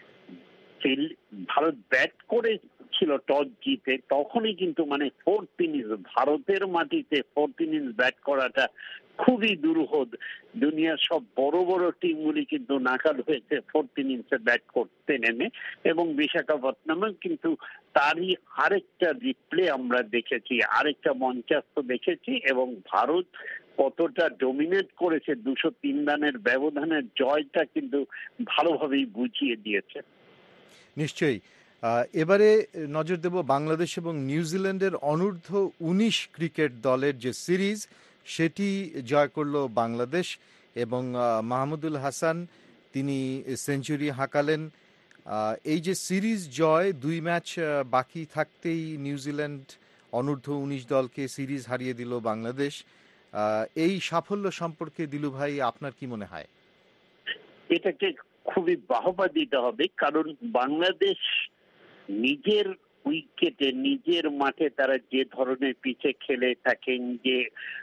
ভারত ব্যাট করেছিল টস জিতে, তখনই কিন্তু মানে ফোর্থ ইনিংস, ভারতের মাটিতে ফোর্থ ইনিংস ব্যাট করাটা খুবই দুরূহ। দুনিয়ার সব বড় বড় টিমগুলি কিন্তু নাকাল হয়েছে ফোর্থ ইনিংসে ব্যাট করতে নেমে, এবং বিশাখাপত্তনমে কিন্তু তারই আরেকটা রিপ্লে আমরা দেখেছি, আরেকটা মঞ্চাস্ত দেখেছি। এবং ভারত কতটা ডমিনেট করেছে 203 রানের ব্যবধানের জয়টা কিন্তু ভালোভাবেই বুঝিয়ে দিয়েছে। নিশ্চয়ই। এবারে নজর দেব বাংলাদেশ এবং নিউজিল্যান্ডের অনূর্ধ্ব 19 ক্রিকেট দলের যে সিরিজ, সেটি জয় করল বাংলাদেশ এবং মাহমুদুল হাসান তিনি সেঞ্চুরি হাঁকালেন। এই যে সিরিজ জয়, 2 ম্যাচ বাকি থাকতেই নিউজিল্যান্ড অনূর্ধ্ব 19 দলকে সিরিজ হারিয়ে দিল বাংলাদেশ। এই সাফল্য সম্পর্কে দিলু ভাই আপনার কি মনে হয়? এটাকে খুবই বাহবা দিতে হবে, কারণ বাংলাদেশ নিজের উইকেটে নিজের মাঠে তারা যে ধরনের পিচে খেলে থাকেন, যে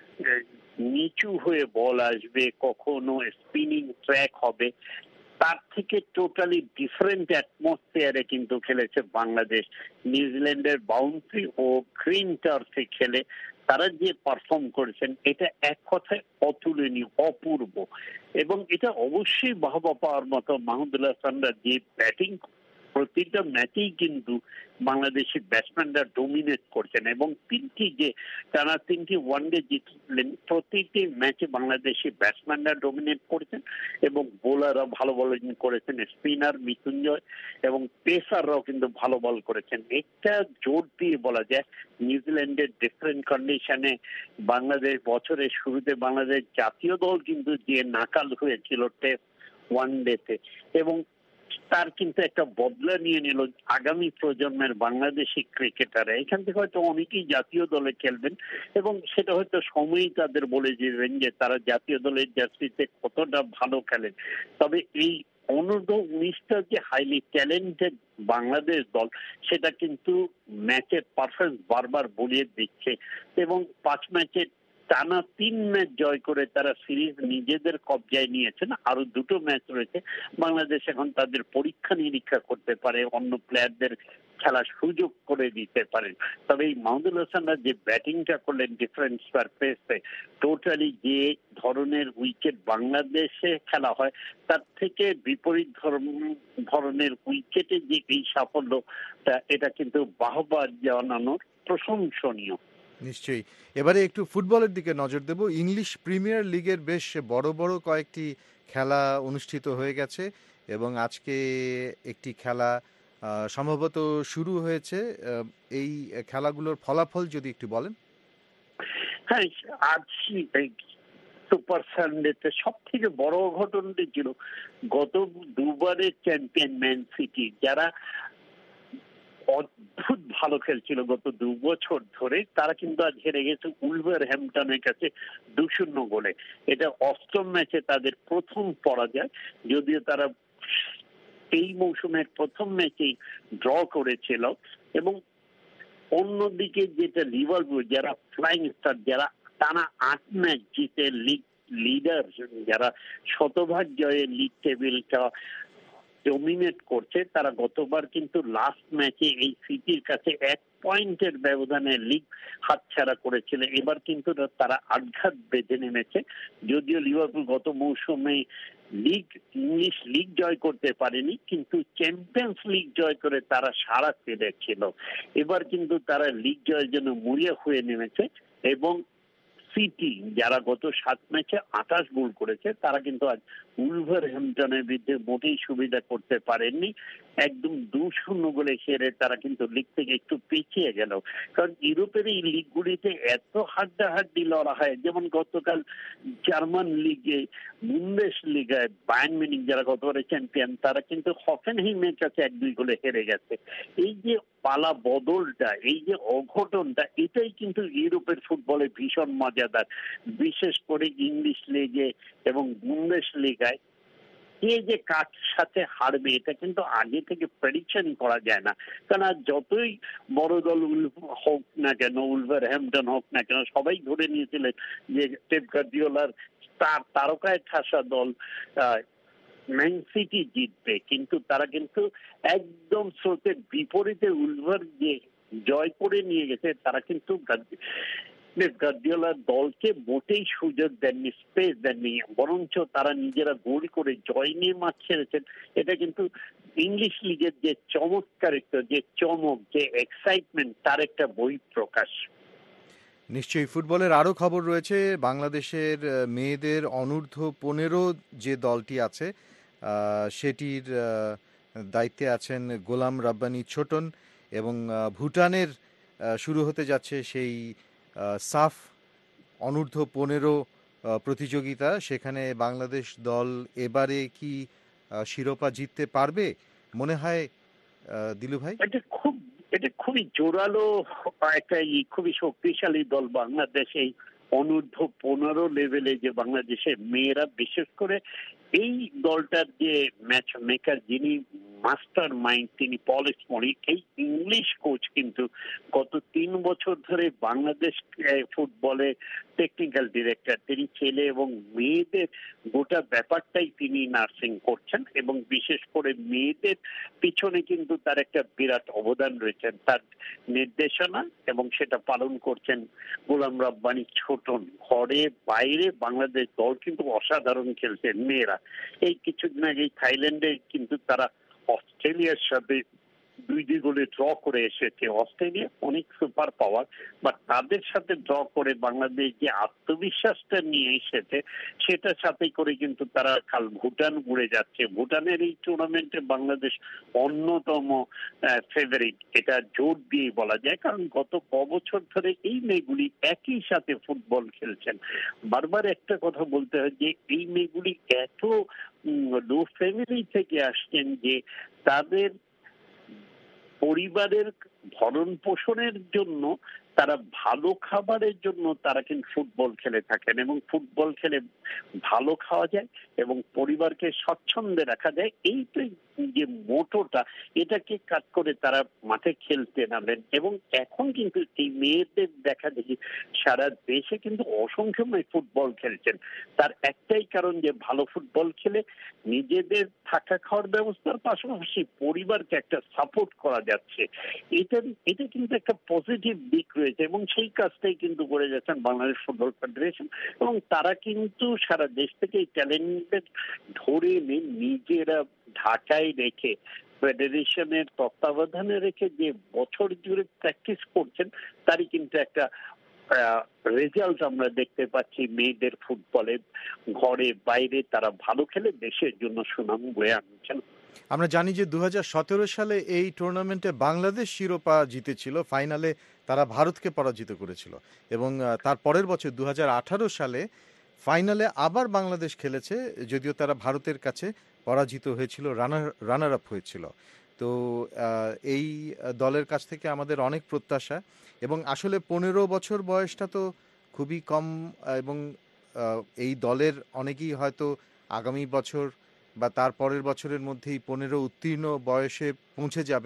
নিচু হয়ে বল আসবে, কখনো স্পিনিং ট্র্যাক হবে, তার থেকে টোটালি ডিফারেন্ট অ্যাটমসফিয়ারে কিন্তু খেলেছে বাংলাদেশ। নিউজিল্যান্ডের বাউন্সি ও গ্রিন টার্ফে খেলে তারা যে পারফর্ম করেছেন, এটা এক কথায় অতুলনীয়, অপূর্ব। এবং এটা অবশ্যই বাহবা পাওয়ার মতো। মাহমুদুল হাসানরা যে ব্যাটিং, প্রতিটা ম্যাচেই কিন্তু বাংলাদেশি ব্যাটসম্যানরা ডোমিনেট করছেন এবং টানা তিনটি ওয়ানডে জিতলেন, প্রতিটি ম্যাচে বাংলাদেশি ব্যাটসম্যানরা ডোমিনেট করেছেন এবং বোলাররা ভালো বোলিং করেছেন, স্পিনার মৃত্যুঞ্জয় এবং পেসাররাও কিন্তু ভালো বল করেছেন। একটা জোর দিয়ে বলা যায় নিউজিল্যান্ডের ডিফারেন্ট কন্ডিশনে বাংলাদেশ বছরের শুরুতে বাংলাদেশ জাতীয় দল কিন্তু যে নাকাল হয়েছিল টেস্ট ওয়ানডেতে, এবং তার কিন্তু একটা বদলা নিয়ে নিল আগামী প্রজন্মের বাংলাদেশি ক্রিকেটাররা। এখান থেকে হয়তো অনেকেই জাতীয় দলে খেলবেন এবং সেটা হয়তো সময়ই তাদের বলে দিবেন যে তারা জাতীয় দলের জার্সিতে কতটা ভালো খেলেন। তবে এই অনূর্ধ্ব 19টা যে হাইলি ট্যালেন্টেড বাংলাদেশ দল, সেটা কিন্তু ম্যাচের পারফরমেন্স বারবার বলিয়ে দিচ্ছে এবং 5 ম্যাচের টানা 3 ম্যাচ জয় করে তারা সিরিজ নিজেদের কবজায় নিয়েছেন। আরো 2টো ম্যাচ রয়েছে। বাংলাদেশ এখন তাদের পরীক্ষা নিরীক্ষা করতে পারে, অন্য প্লেয়ারদের খেলার সুযোগ করে দিতে পারেন। তবে এই মাহমুদুল হাসানরা যে ব্যাটিংটা করলেন ডিফারেন্ট সারফেসে, টোটালি যে ধরনের উইকেট বাংলাদেশে খেলা হয় তার থেকে বিপরীত ধরনের উইকেটে যে এই সাফল্যটা, এটা কিন্তু বাহবা জানানোর প্রশংসনীয়। নিশ্চয়ই। এবারে একটু ফুটবলের দিকে নজর দেব। ইংলিশ প্রিমিয়ার লিগের বেশ বড় বড় কয়েকটি খেলা অনুষ্ঠিত হয়ে গেছে এবং আজকে একটি খেলা সম্ভবত শুরু হয়েছে। এই খেলাগুলোর ফলাফল যদি একটু বলেন। হ্যাঁ, আজ সুপার সানডেতে সব থেকে বড় ঘটনাটি ছিল গত 2বারের চ্যাম্পিয়ন ম্যান সিটি, যারা অদ্ভুত ভালো খেলছিল গত 2 বছর ধরে, তারা কিন্তু আজ হেরে গেছে উলভারহ্যাম্পটনের কাছে 2-0 গোলে। এটা 8ম ম্যাচে তাদের প্রথম পরাজয়, যদিও তারা এই মৌসুমের প্রথম ম্যাচেই ড্র করেছিল। এবং অন্যদিকে যেটা লিভারপুল যারা ফ্লাইং স্টার, যারা টানা 8 ম্যাচ জিতে লিগ লিডার, যারা শতভাগ জয়ে লিগ টেবিলটা ডমিনেট করছে, তারা গতবার কিন্তু লাস্ট ম্যাচে এই সিটির কাছে 1 পয়েন্টের ব্যবধানে লিগ হাতছাড়া করেছিল। এবার কিন্তু তারা আঘাত বেঁধে নেমেছে। যদিও লিভারপুল গত মৌসুমে ইংলিশ লিগ জয় করতে পারেনি, কিন্তু চ্যাম্পিয়ন্স লিগ জয় করে তারা সাড়া ফেলেছিল। এবার কিন্তু তারা লিগ জয়ের জন্য মরিয়া হয়ে নেমেছে এবং সিটি যারা গত 7 ম্যাচে 28 গোল করেছে, তারা কিন্তু আজ উলভারহ্যাম্পটনের বিরুদ্ধে মোটেই সুবিধা করতে পারেননি। একদম 2-0 গোলে হেরে তারা কিন্তু লিগ থেকে একটু পিছিয়ে গেল। কারণ ইউরোপের এই লিগগুলিতে এত হাড্ডাহাড্ডি লড়া হয়, যেমন গতকাল জার্মান লিগে বুন্দেশ লিগায় বায়ার্ন মিউনিখ যারা গতবারের চ্যাম্পিয়ন, তারা কিন্তু হফেনহাইমের কাছে 1-2 গোলে হেরে গেছে। এই যে পালা বদলটা, এই যে অঘটনটা, এটাই কিন্তু ইউরোপের ফুটবলে ভীষণ মজাদার। বিশেষ করে ইংলিশ লিগে এবং বুন্দেশ লিগায় কে যে কার সাথে হারবে এটা কিন্তু আগে থেকে প্রেডিকশন করা যায় না। কারণ যতই বড় দল হোক না কেন, উলভারহ্যাম্পটন হোক না কেন, সবাই ধরে নিয়েছিলেন যে পেপ গার্দিওলার তারকায় ঠাসা দল ম্যান সিটি জিতবে, কিন্তু তারা কিন্তু একদম স্রোতের বিপরীতে উলভার যে জয় করে নিয়ে গেছে, তারা কিন্তু গার্দিওলার দলকে মোটেই সুযোগ দেননি, স্পেস দেননি, বরঞ্চ তারা নিজেরা গোল করে জয় নিয়ে মাঠ ছেড়েছেন। এটা কিন্তু ইংলিশ লিগের যে চমৎকারিত্ব, যে চমক, যে এক্সাইটমেন্ট, তার একটা বহিঃপ্রকাশ। নিশ্চয়ই ফুটবলের আরও খবর রয়েছে। বাংলাদেশের মেয়েদের অনূর্ধ্ব 15 যে দলটি আছে সেটির দায়িত্বে আছেন গোলাম রাব্বানী ছোটন, এবং ভুটানের শুরু হতে যাচ্ছে সেই সাফ অনূর্ধ্ব 15 প্রতিযোগিতা। সেখানে বাংলাদেশ দল এবারে কি শিরোপা জিততে পারবে মনে হয় দিলু ভাই? এটা খুবই জোরালো একটা খুবই শক্তিশালী দল বাংলাদেশ। এই অনূর্ধ্ব 15 লেভেলে যে বাংলাদেশের মেয়েরা, বিশেষ করে এই দলটার যে ম্যাচ মেকার, যিনি মাস্টার মাইন্ড, তিনি পল স্মরি, এই ইংলিশ কোচ কিন্তু গত 3 বছর ধরে বাংলাদেশ ফুটবলে টেকনিক্যাল ডিরেক্টর। তিনি ছেলে এবং মেয়েদের গোটা ব্যাপারটাই তিনি নার্সিং করছেন, এবং বিশেষ করে মেয়েদের পিছনে কিন্তু তার একটা বিরাট অবদান রয়েছেন, তার নির্দেশনা, এবং সেটা পালন করছেন গোলাম রাব্বানী ছোটন। ঘরে বাইরে বাংলাদেশ দল কিন্তু অসাধারণ খেলছে মেয়েরা। এই কিছুদিন আগে থাইল্যান্ডে কিন্তু তারা অস্ট্রেলিয়ার সাথে 2 গোলে ড্র করে এসেছে। অস্ট্রেলিয়া অনেক সুপার পাওয়ার, বাট তাদের সাথে ড্র করে বাংলাদেশ যে আত্মবিশ্বাসটা নিয়ে এসেছে, সেটার সাথে করে কিন্তু তারা কাল ভুটান উড়ে যাচ্ছে। ভুটানের এই টুর্নামেন্টে বাংলাদেশ অন্যতম ফেভারিট, এটা জোর দিয়ে বলা যায়। কারণ গত বছর ধরে এই মেয়েগুলি একই সাথে ফুটবল খেলছেন। বারবার একটা কথা বলতে হয় যে এই মেয়েগুলি এত লো ফ্যামিলি থেকে আসছেন যে তাদের পরিবারের ভরণ পোষণের জন্য, তারা ভালো খাবারের জন্য তারা কিন্তু ফুটবল খেলে থাকেন, এবং ফুটবল খেলে ভালো খাওয়া যায় এবং পরিবারকে স্বচ্ছন্দে রাখা যায়। এই তো যে মোটোটা, এটাকে কাজ করে তারা মাঠে খেলতে নামেন। এবং এখন কিন্তু এই মেয়েদের দেখা দেখি সারা দেশে কিন্তু অসংখ্য মেয়ে ফুটবল খেলছেন। তার একটাই কারণ যে ভালো ফুটবল খেলে নিজেদের থাকা খাওয়ার ব্যবস্থার পাশাপাশি পরিবারকে একটা সাপোর্ট করা যাচ্ছে। এটা কিন্তু একটা পজিটিভ দিক রয়েছে, এবং সেই কাজটাই কিন্তু করে যাচ্ছেন বাংলাদেশ ফুটবল ফেডারেশন। এবং তারা কিন্তু সারা দেশ থেকে এই ট্যালেন্টেড ধরে এনে নিজেরা ঢাকায় রেখে, ফেডারেশনের তত্ত্বাবধানে রেখে যে বছর জুড়ে প্র্যাকটিস করছেন, তারই কিন্তু একটা রেজাল্ট আমরা দেখতে পাচ্ছি। মেয়েদের ফুটবলে ঘরে বাইরে তারা ভালো খেলে দেশের জন্য সুনাম বয়ে আনছেন। আমরা জানি যে 2017 সালে এই টুর্নামেন্টে বাংলাদেশ শিরোপা জিতেছিল, ফাইনালে তারা ভারতকে পরাজিত করেছিল, এবং তার পরের বছর 2018 সালে ফাইনালে আবার বাংলাদেশ খেলেছে, যদিও তারা ভারতের কাছে পরাজিত হয়েছিল, রানার আপ হয়েছিল। তো এই দলের কাছ থেকে আমাদের অনেক প্রত্যাশা, এবং আসলে 15 বছর বয়সটা তো খুবই কম, এবং এই দলের অনেকেই হয়তো আগামী বছর বা তার পরের বছরের মধ্যেই 15 উত্তীর্ণ বয়সে পৌঁছে যাবেন,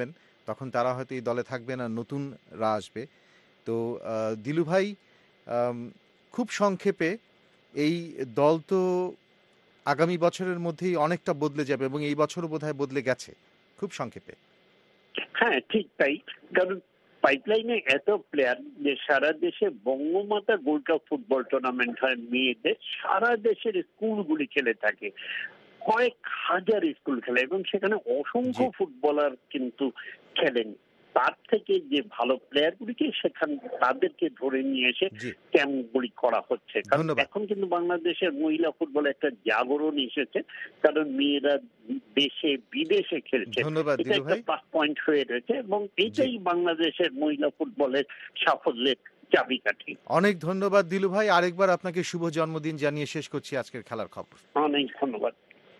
তখন তারা হয়তো এই দলে থাকবে না, নতুনরা আসবে। তো দিলু ভাই, খুব সংক্ষেপে এই দল তো আগামী বছরের মধ্যেই অনেকটা বদলে যাবে এবং এই বছরও বোধহয় বদলে গেছে, খুব সংক্ষেপে। হ্যাঁ, ঠিক তাই। কারণ পাইপলাইনে এত প্লেয়ার যে সারা দেশে Bangamata gold cup football tournament হয় মেয়েদের, সারা দেশের স্কুলগুলি খেলে থাকে, কয়েক হাজার স্কুল খেলে এবং সেখানে অসংখ্য ফুটবলার কিন্তু খেলেন। তার থেকে যে ভালো প্লেয়ার গুলিকে সেখানে তাদেরকে ধরে নিয়ে এসে ক্যাম্পগুলি করা হচ্ছে। কারণ এখন কিন্তু বাংলাদেশের মহিলা ফুটবলে একটা জাগরণ এসেছে, কারণ মেয়েরা দেশে বিদেশে খেলছে, এটা একটা প্লাস পয়েন্ট হয়ে রয়েছে এবং এটাই বাংলাদেশের মহিলা ফুটবলের সাফল্যের চাবিকাঠি। অনেক ধন্যবাদ দিলু ভাই, আরেকবার আপনাকে শুভ জন্মদিন জানিয়ে শেষ করছি আজকের খেলার খবর। অনেক ধন্যবাদ।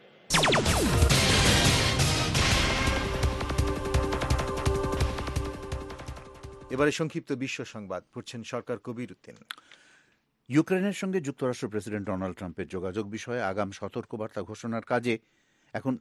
এবারে সংক্ষিপ্ত বিশ্ব সংবাদ পড়ছেন সরকার কবির উদ্দিন। ইউক্রেনের সঙ্গে যুক্তরাষ্ট্র প্রেসিডেন্ট ডোনাল্ড ট্রাম্পের যোগাযোগ বিষয়ে আগাম সতর্কবার্তা ঘোষণার কাজে এখন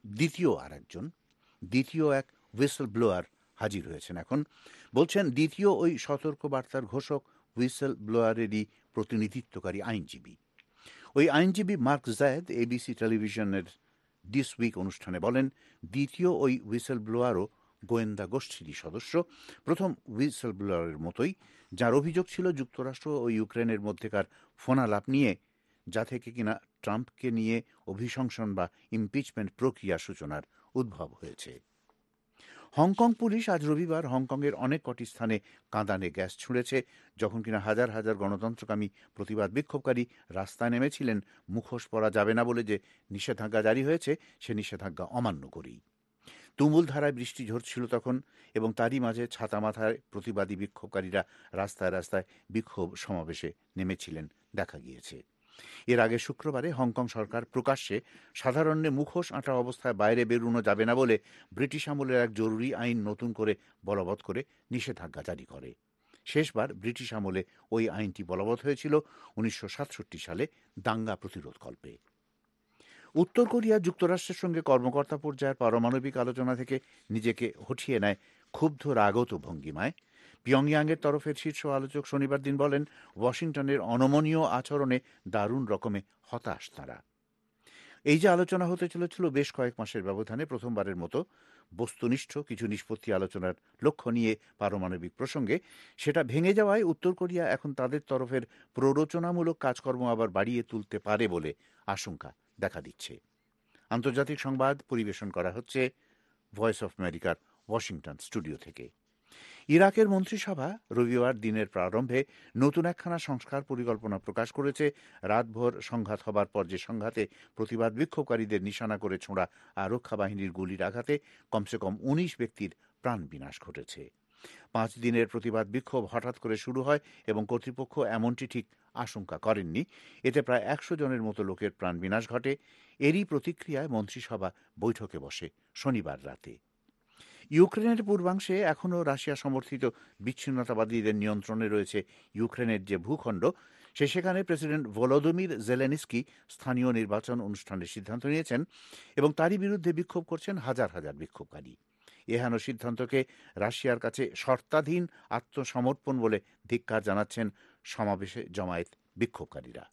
দ্বিতীয় এক হুইসেল ব্লোয়ার হাজির হয়েছেন। এখন বলছেন দ্বিতীয় ওই সতর্কবার্তার ঘোষক হুইসেল ব্লোয়ারেরই প্রতিনিধিত্বকারী আইনজীবী। ওই আইনজীবী মার্ক জায়েদ এবিসি টেলিভিশনের দিস উইক অনুষ্ঠানে বলেন, দ্বিতীয় ওই হুইসেল ব্লোয়ারও গোয়েন্দা গোষ্ঠীরই সদস্য, প্রথম হুইসেল ব্লোয়ারের মতোই, যার অভিযোগ ছিল যুক্তরাষ্ট্র ও ইউক্রেনের মধ্যেকার ফোনালাপ নিয়ে, যা থেকে কিনা ট্রাম্পকে নিয়ে অভিশংসন বা ইমপিচমেন্ট প্রক্রিয়া সূচনার উদ্ভব হয়েছে। হংকং পুলিশ আজ রবিবার হংকংয়ের অনেক কটি স্থানে কাঁদানে গ্যাস ছুঁড়েছে, যখন কিনা হাজার হাজার গণতন্ত্রকামী প্রতিবাদ বিক্ষোভকারী রাস্তায় নেমেছিলেন মুখোশ পরা যাবে না বলে যে নিষেধাজ্ঞা জারি হয়েছে সে নিষেধাজ্ঞা অমান্য করেই। তুমুল ধারায় বৃষ্টি ঝরছিল তখন, এবং তারই মাঝে ছাতা মাথায় প্রতিবাদী বিক্ষোভকারীরা রাস্তায় রাস্তায় বিক্ষোভ সমাবেশে নেমেছিলেন দেখা গিয়েছে। এর আগে শুক্রবারে হংকং সরকার প্রকাশ্যে সাধারণে মুখোশ আঁটা অবস্থায় বাইরে বেরোনো যাবে না বলে ব্রিটিশ আমলের এক জরুরি আইন নতুন করে বলবৎ করে নিষেধাজ্ঞা জারি করে। শেষবার ব্রিটিশ আমলে ওই আইনটি বলবৎ হয়েছিল 1967 সালে দাঙ্গা প্রতিরোধকল্পে। উত্তর কোরিয়া যুক্তরাষ্ট্রের সঙ্গে কর্মকর্তা পর্যায়ের পারমাণবিক আলোচনা থেকে নিজেকে হঠিয়ে নেয় ক্ষুব্ধ রাগত ভঙ্গিমায়। পিয়ংইয়াংয়ের তরফের শীর্ষ আলোচক শনিবার দিন বলেন, ওয়াশিংটনের অনমনীয় আচরণে দারুণ রকমে হতাশ তারা। এই যে আলোচনা হতে চলেছিল বেশ কয়েক মাসের ব্যবধানে, প্রথমবারের মতো বস্তুনিষ্ঠ কিছু নিষ্পত্তি আলোচনার লক্ষ্য নিয়ে পারমাণবিক প্রসঙ্গে, সেটা ভেঙে যাওয়ায় উত্তর কোরিয়া এখন তাদের তরফের প্ররোচনামূলক কাজকর্ম আবার বাড়িয়ে তুলতে পারে বলে আশঙ্কা দেখা দিচ্ছে। আন্তর্জাতিক সংবাদ পরিবেশন করা হচ্ছে ভয়েস অফ আমেরিকার ওয়াশিংটন স্টুডিও থেকে। ইরাকের মন্ত্রিসভা রবিবার দিনের প্রারম্ভে নতুন একখানা সংস্কার পরিকল্পনা প্রকাশ করেছে। রাতভর সংঘাত হবার পর যে সংঘাতে প্রতিবাদ বিক্ষোভকারীদের নিশানা করে ছোঁড়া আরক্ষা বাহিনীর গুলির আঘাতে কমসে কম 19 ব্যক্তির প্রাণ বিনাশ ঘটেছে। 5 দিনের প্রতিবাদ বিক্ষোভ হঠাৎ করে শুরু হয় এবং কর্তৃপক্ষ এমনটি ঠিক আশঙ্কা করেননি। এতে প্রায় 100 জনের মতো লোকের প্রাণ বিনাশ ঘটে। এরই প্রতিক্রিয়ায় মন্ত্রিসভা বৈঠকে বসে শনিবার রাতে। ইউক্রেনের পূর্বাংশে এখনও রাশিয়া সমর্থিত বিচ্ছিন্নতাবাদীদের নিয়ন্ত্রণে রয়েছে ইউক্রেনের যে ভূখণ্ড, সেখানে প্রেসিডেন্ট ভলোদিমির জেলেনস্কি স্থানীয় নির্বাচন অনুষ্ঠানের সিদ্ধান্ত নিয়েছেন এবং তারই বিরুদ্ধে বিক্ষোভ করছেন হাজার হাজার বিক্ষোভকারী। এহেন সিদ্ধান্তকে রাশিয়ার কাছে শর্তাধীন আত্মসমর্পণ বলে ধিক্কার জানাচ্ছেন সমাবেশে জমায়েত বিক্ষোভকারীরা।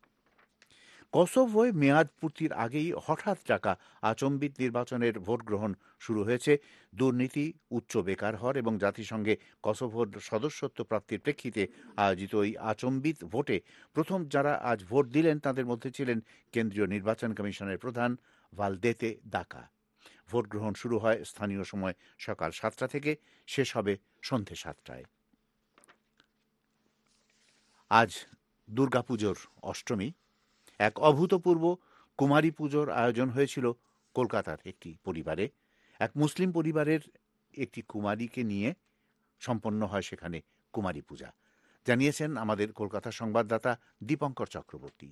কসোভোয় মেয়াদ পূর্তির আগেই হঠাৎ ডাকা আচম্বিত নির্বাচনের ভোট গ্রহণ শুরু হয়েছে। দুর্নীতি, উচ্চ বেকার হার এবং জাতিসংঘে কসোভোর সদস্যত্ব প্রাপ্তির প্রেক্ষিতে আয়োজিত ওই আচম্বিত ভোটে প্রথম যারা আজ ভোট দিলেন তাদের মধ্যে ছিলেন কেন্দ্রীয় নির্বাচন কমিশনের প্রধান ভালদেতে দাকা। ভোট গ্রহণ শুরু হয় স্থানীয় সময় সকাল 7টা থেকে, শেষ হবে সন্ধে 7টায়। আজ দুর্গাপুজোর অষ্টমী। এক অভূতপূর্ব কুমারী পুজোর আয়োজন হয়েছিল কলকাতার একটি পরিবারে। এক মুসলিম পরিবারের একটি কুমারীকে নিয়ে সম্পন্ন হয় সেখানে কুমারী পূজা, জানিয়েছেন আমাদের কলকাতা সংবাদদাতা দীপঙ্কর চক্রবর্তী।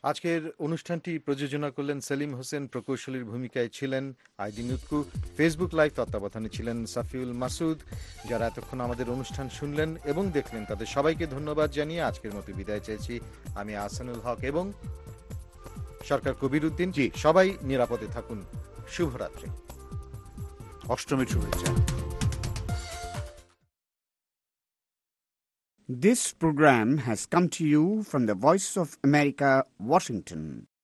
আজকের অনুষ্ঠানটি প্রযোজনা করলেন সেলিম হোসেন, প্রকৌশলীর ভূমিকায় ছিলেন আইদিন উৎকু, ফেসবুক লাইভ তত্ত্বাবধানে ছিলেন সাফিউল মাসুদ। যারা এতক্ষণ আমাদের অনুষ্ঠান শুনলেন এবং দেখলেন তাদের সবাইকে ধন্যবাদ জানিয়ে আজকের মতো বিদায় চাইছি। আমি আহসানুল হক এবং সরকার কবির উদ্দিন। সবাই নিরাপদে থাকুন। শুভরাত্রি, অষ্টমীর শুভেচ্ছা। This program has come to you from the Voice of America, Washington.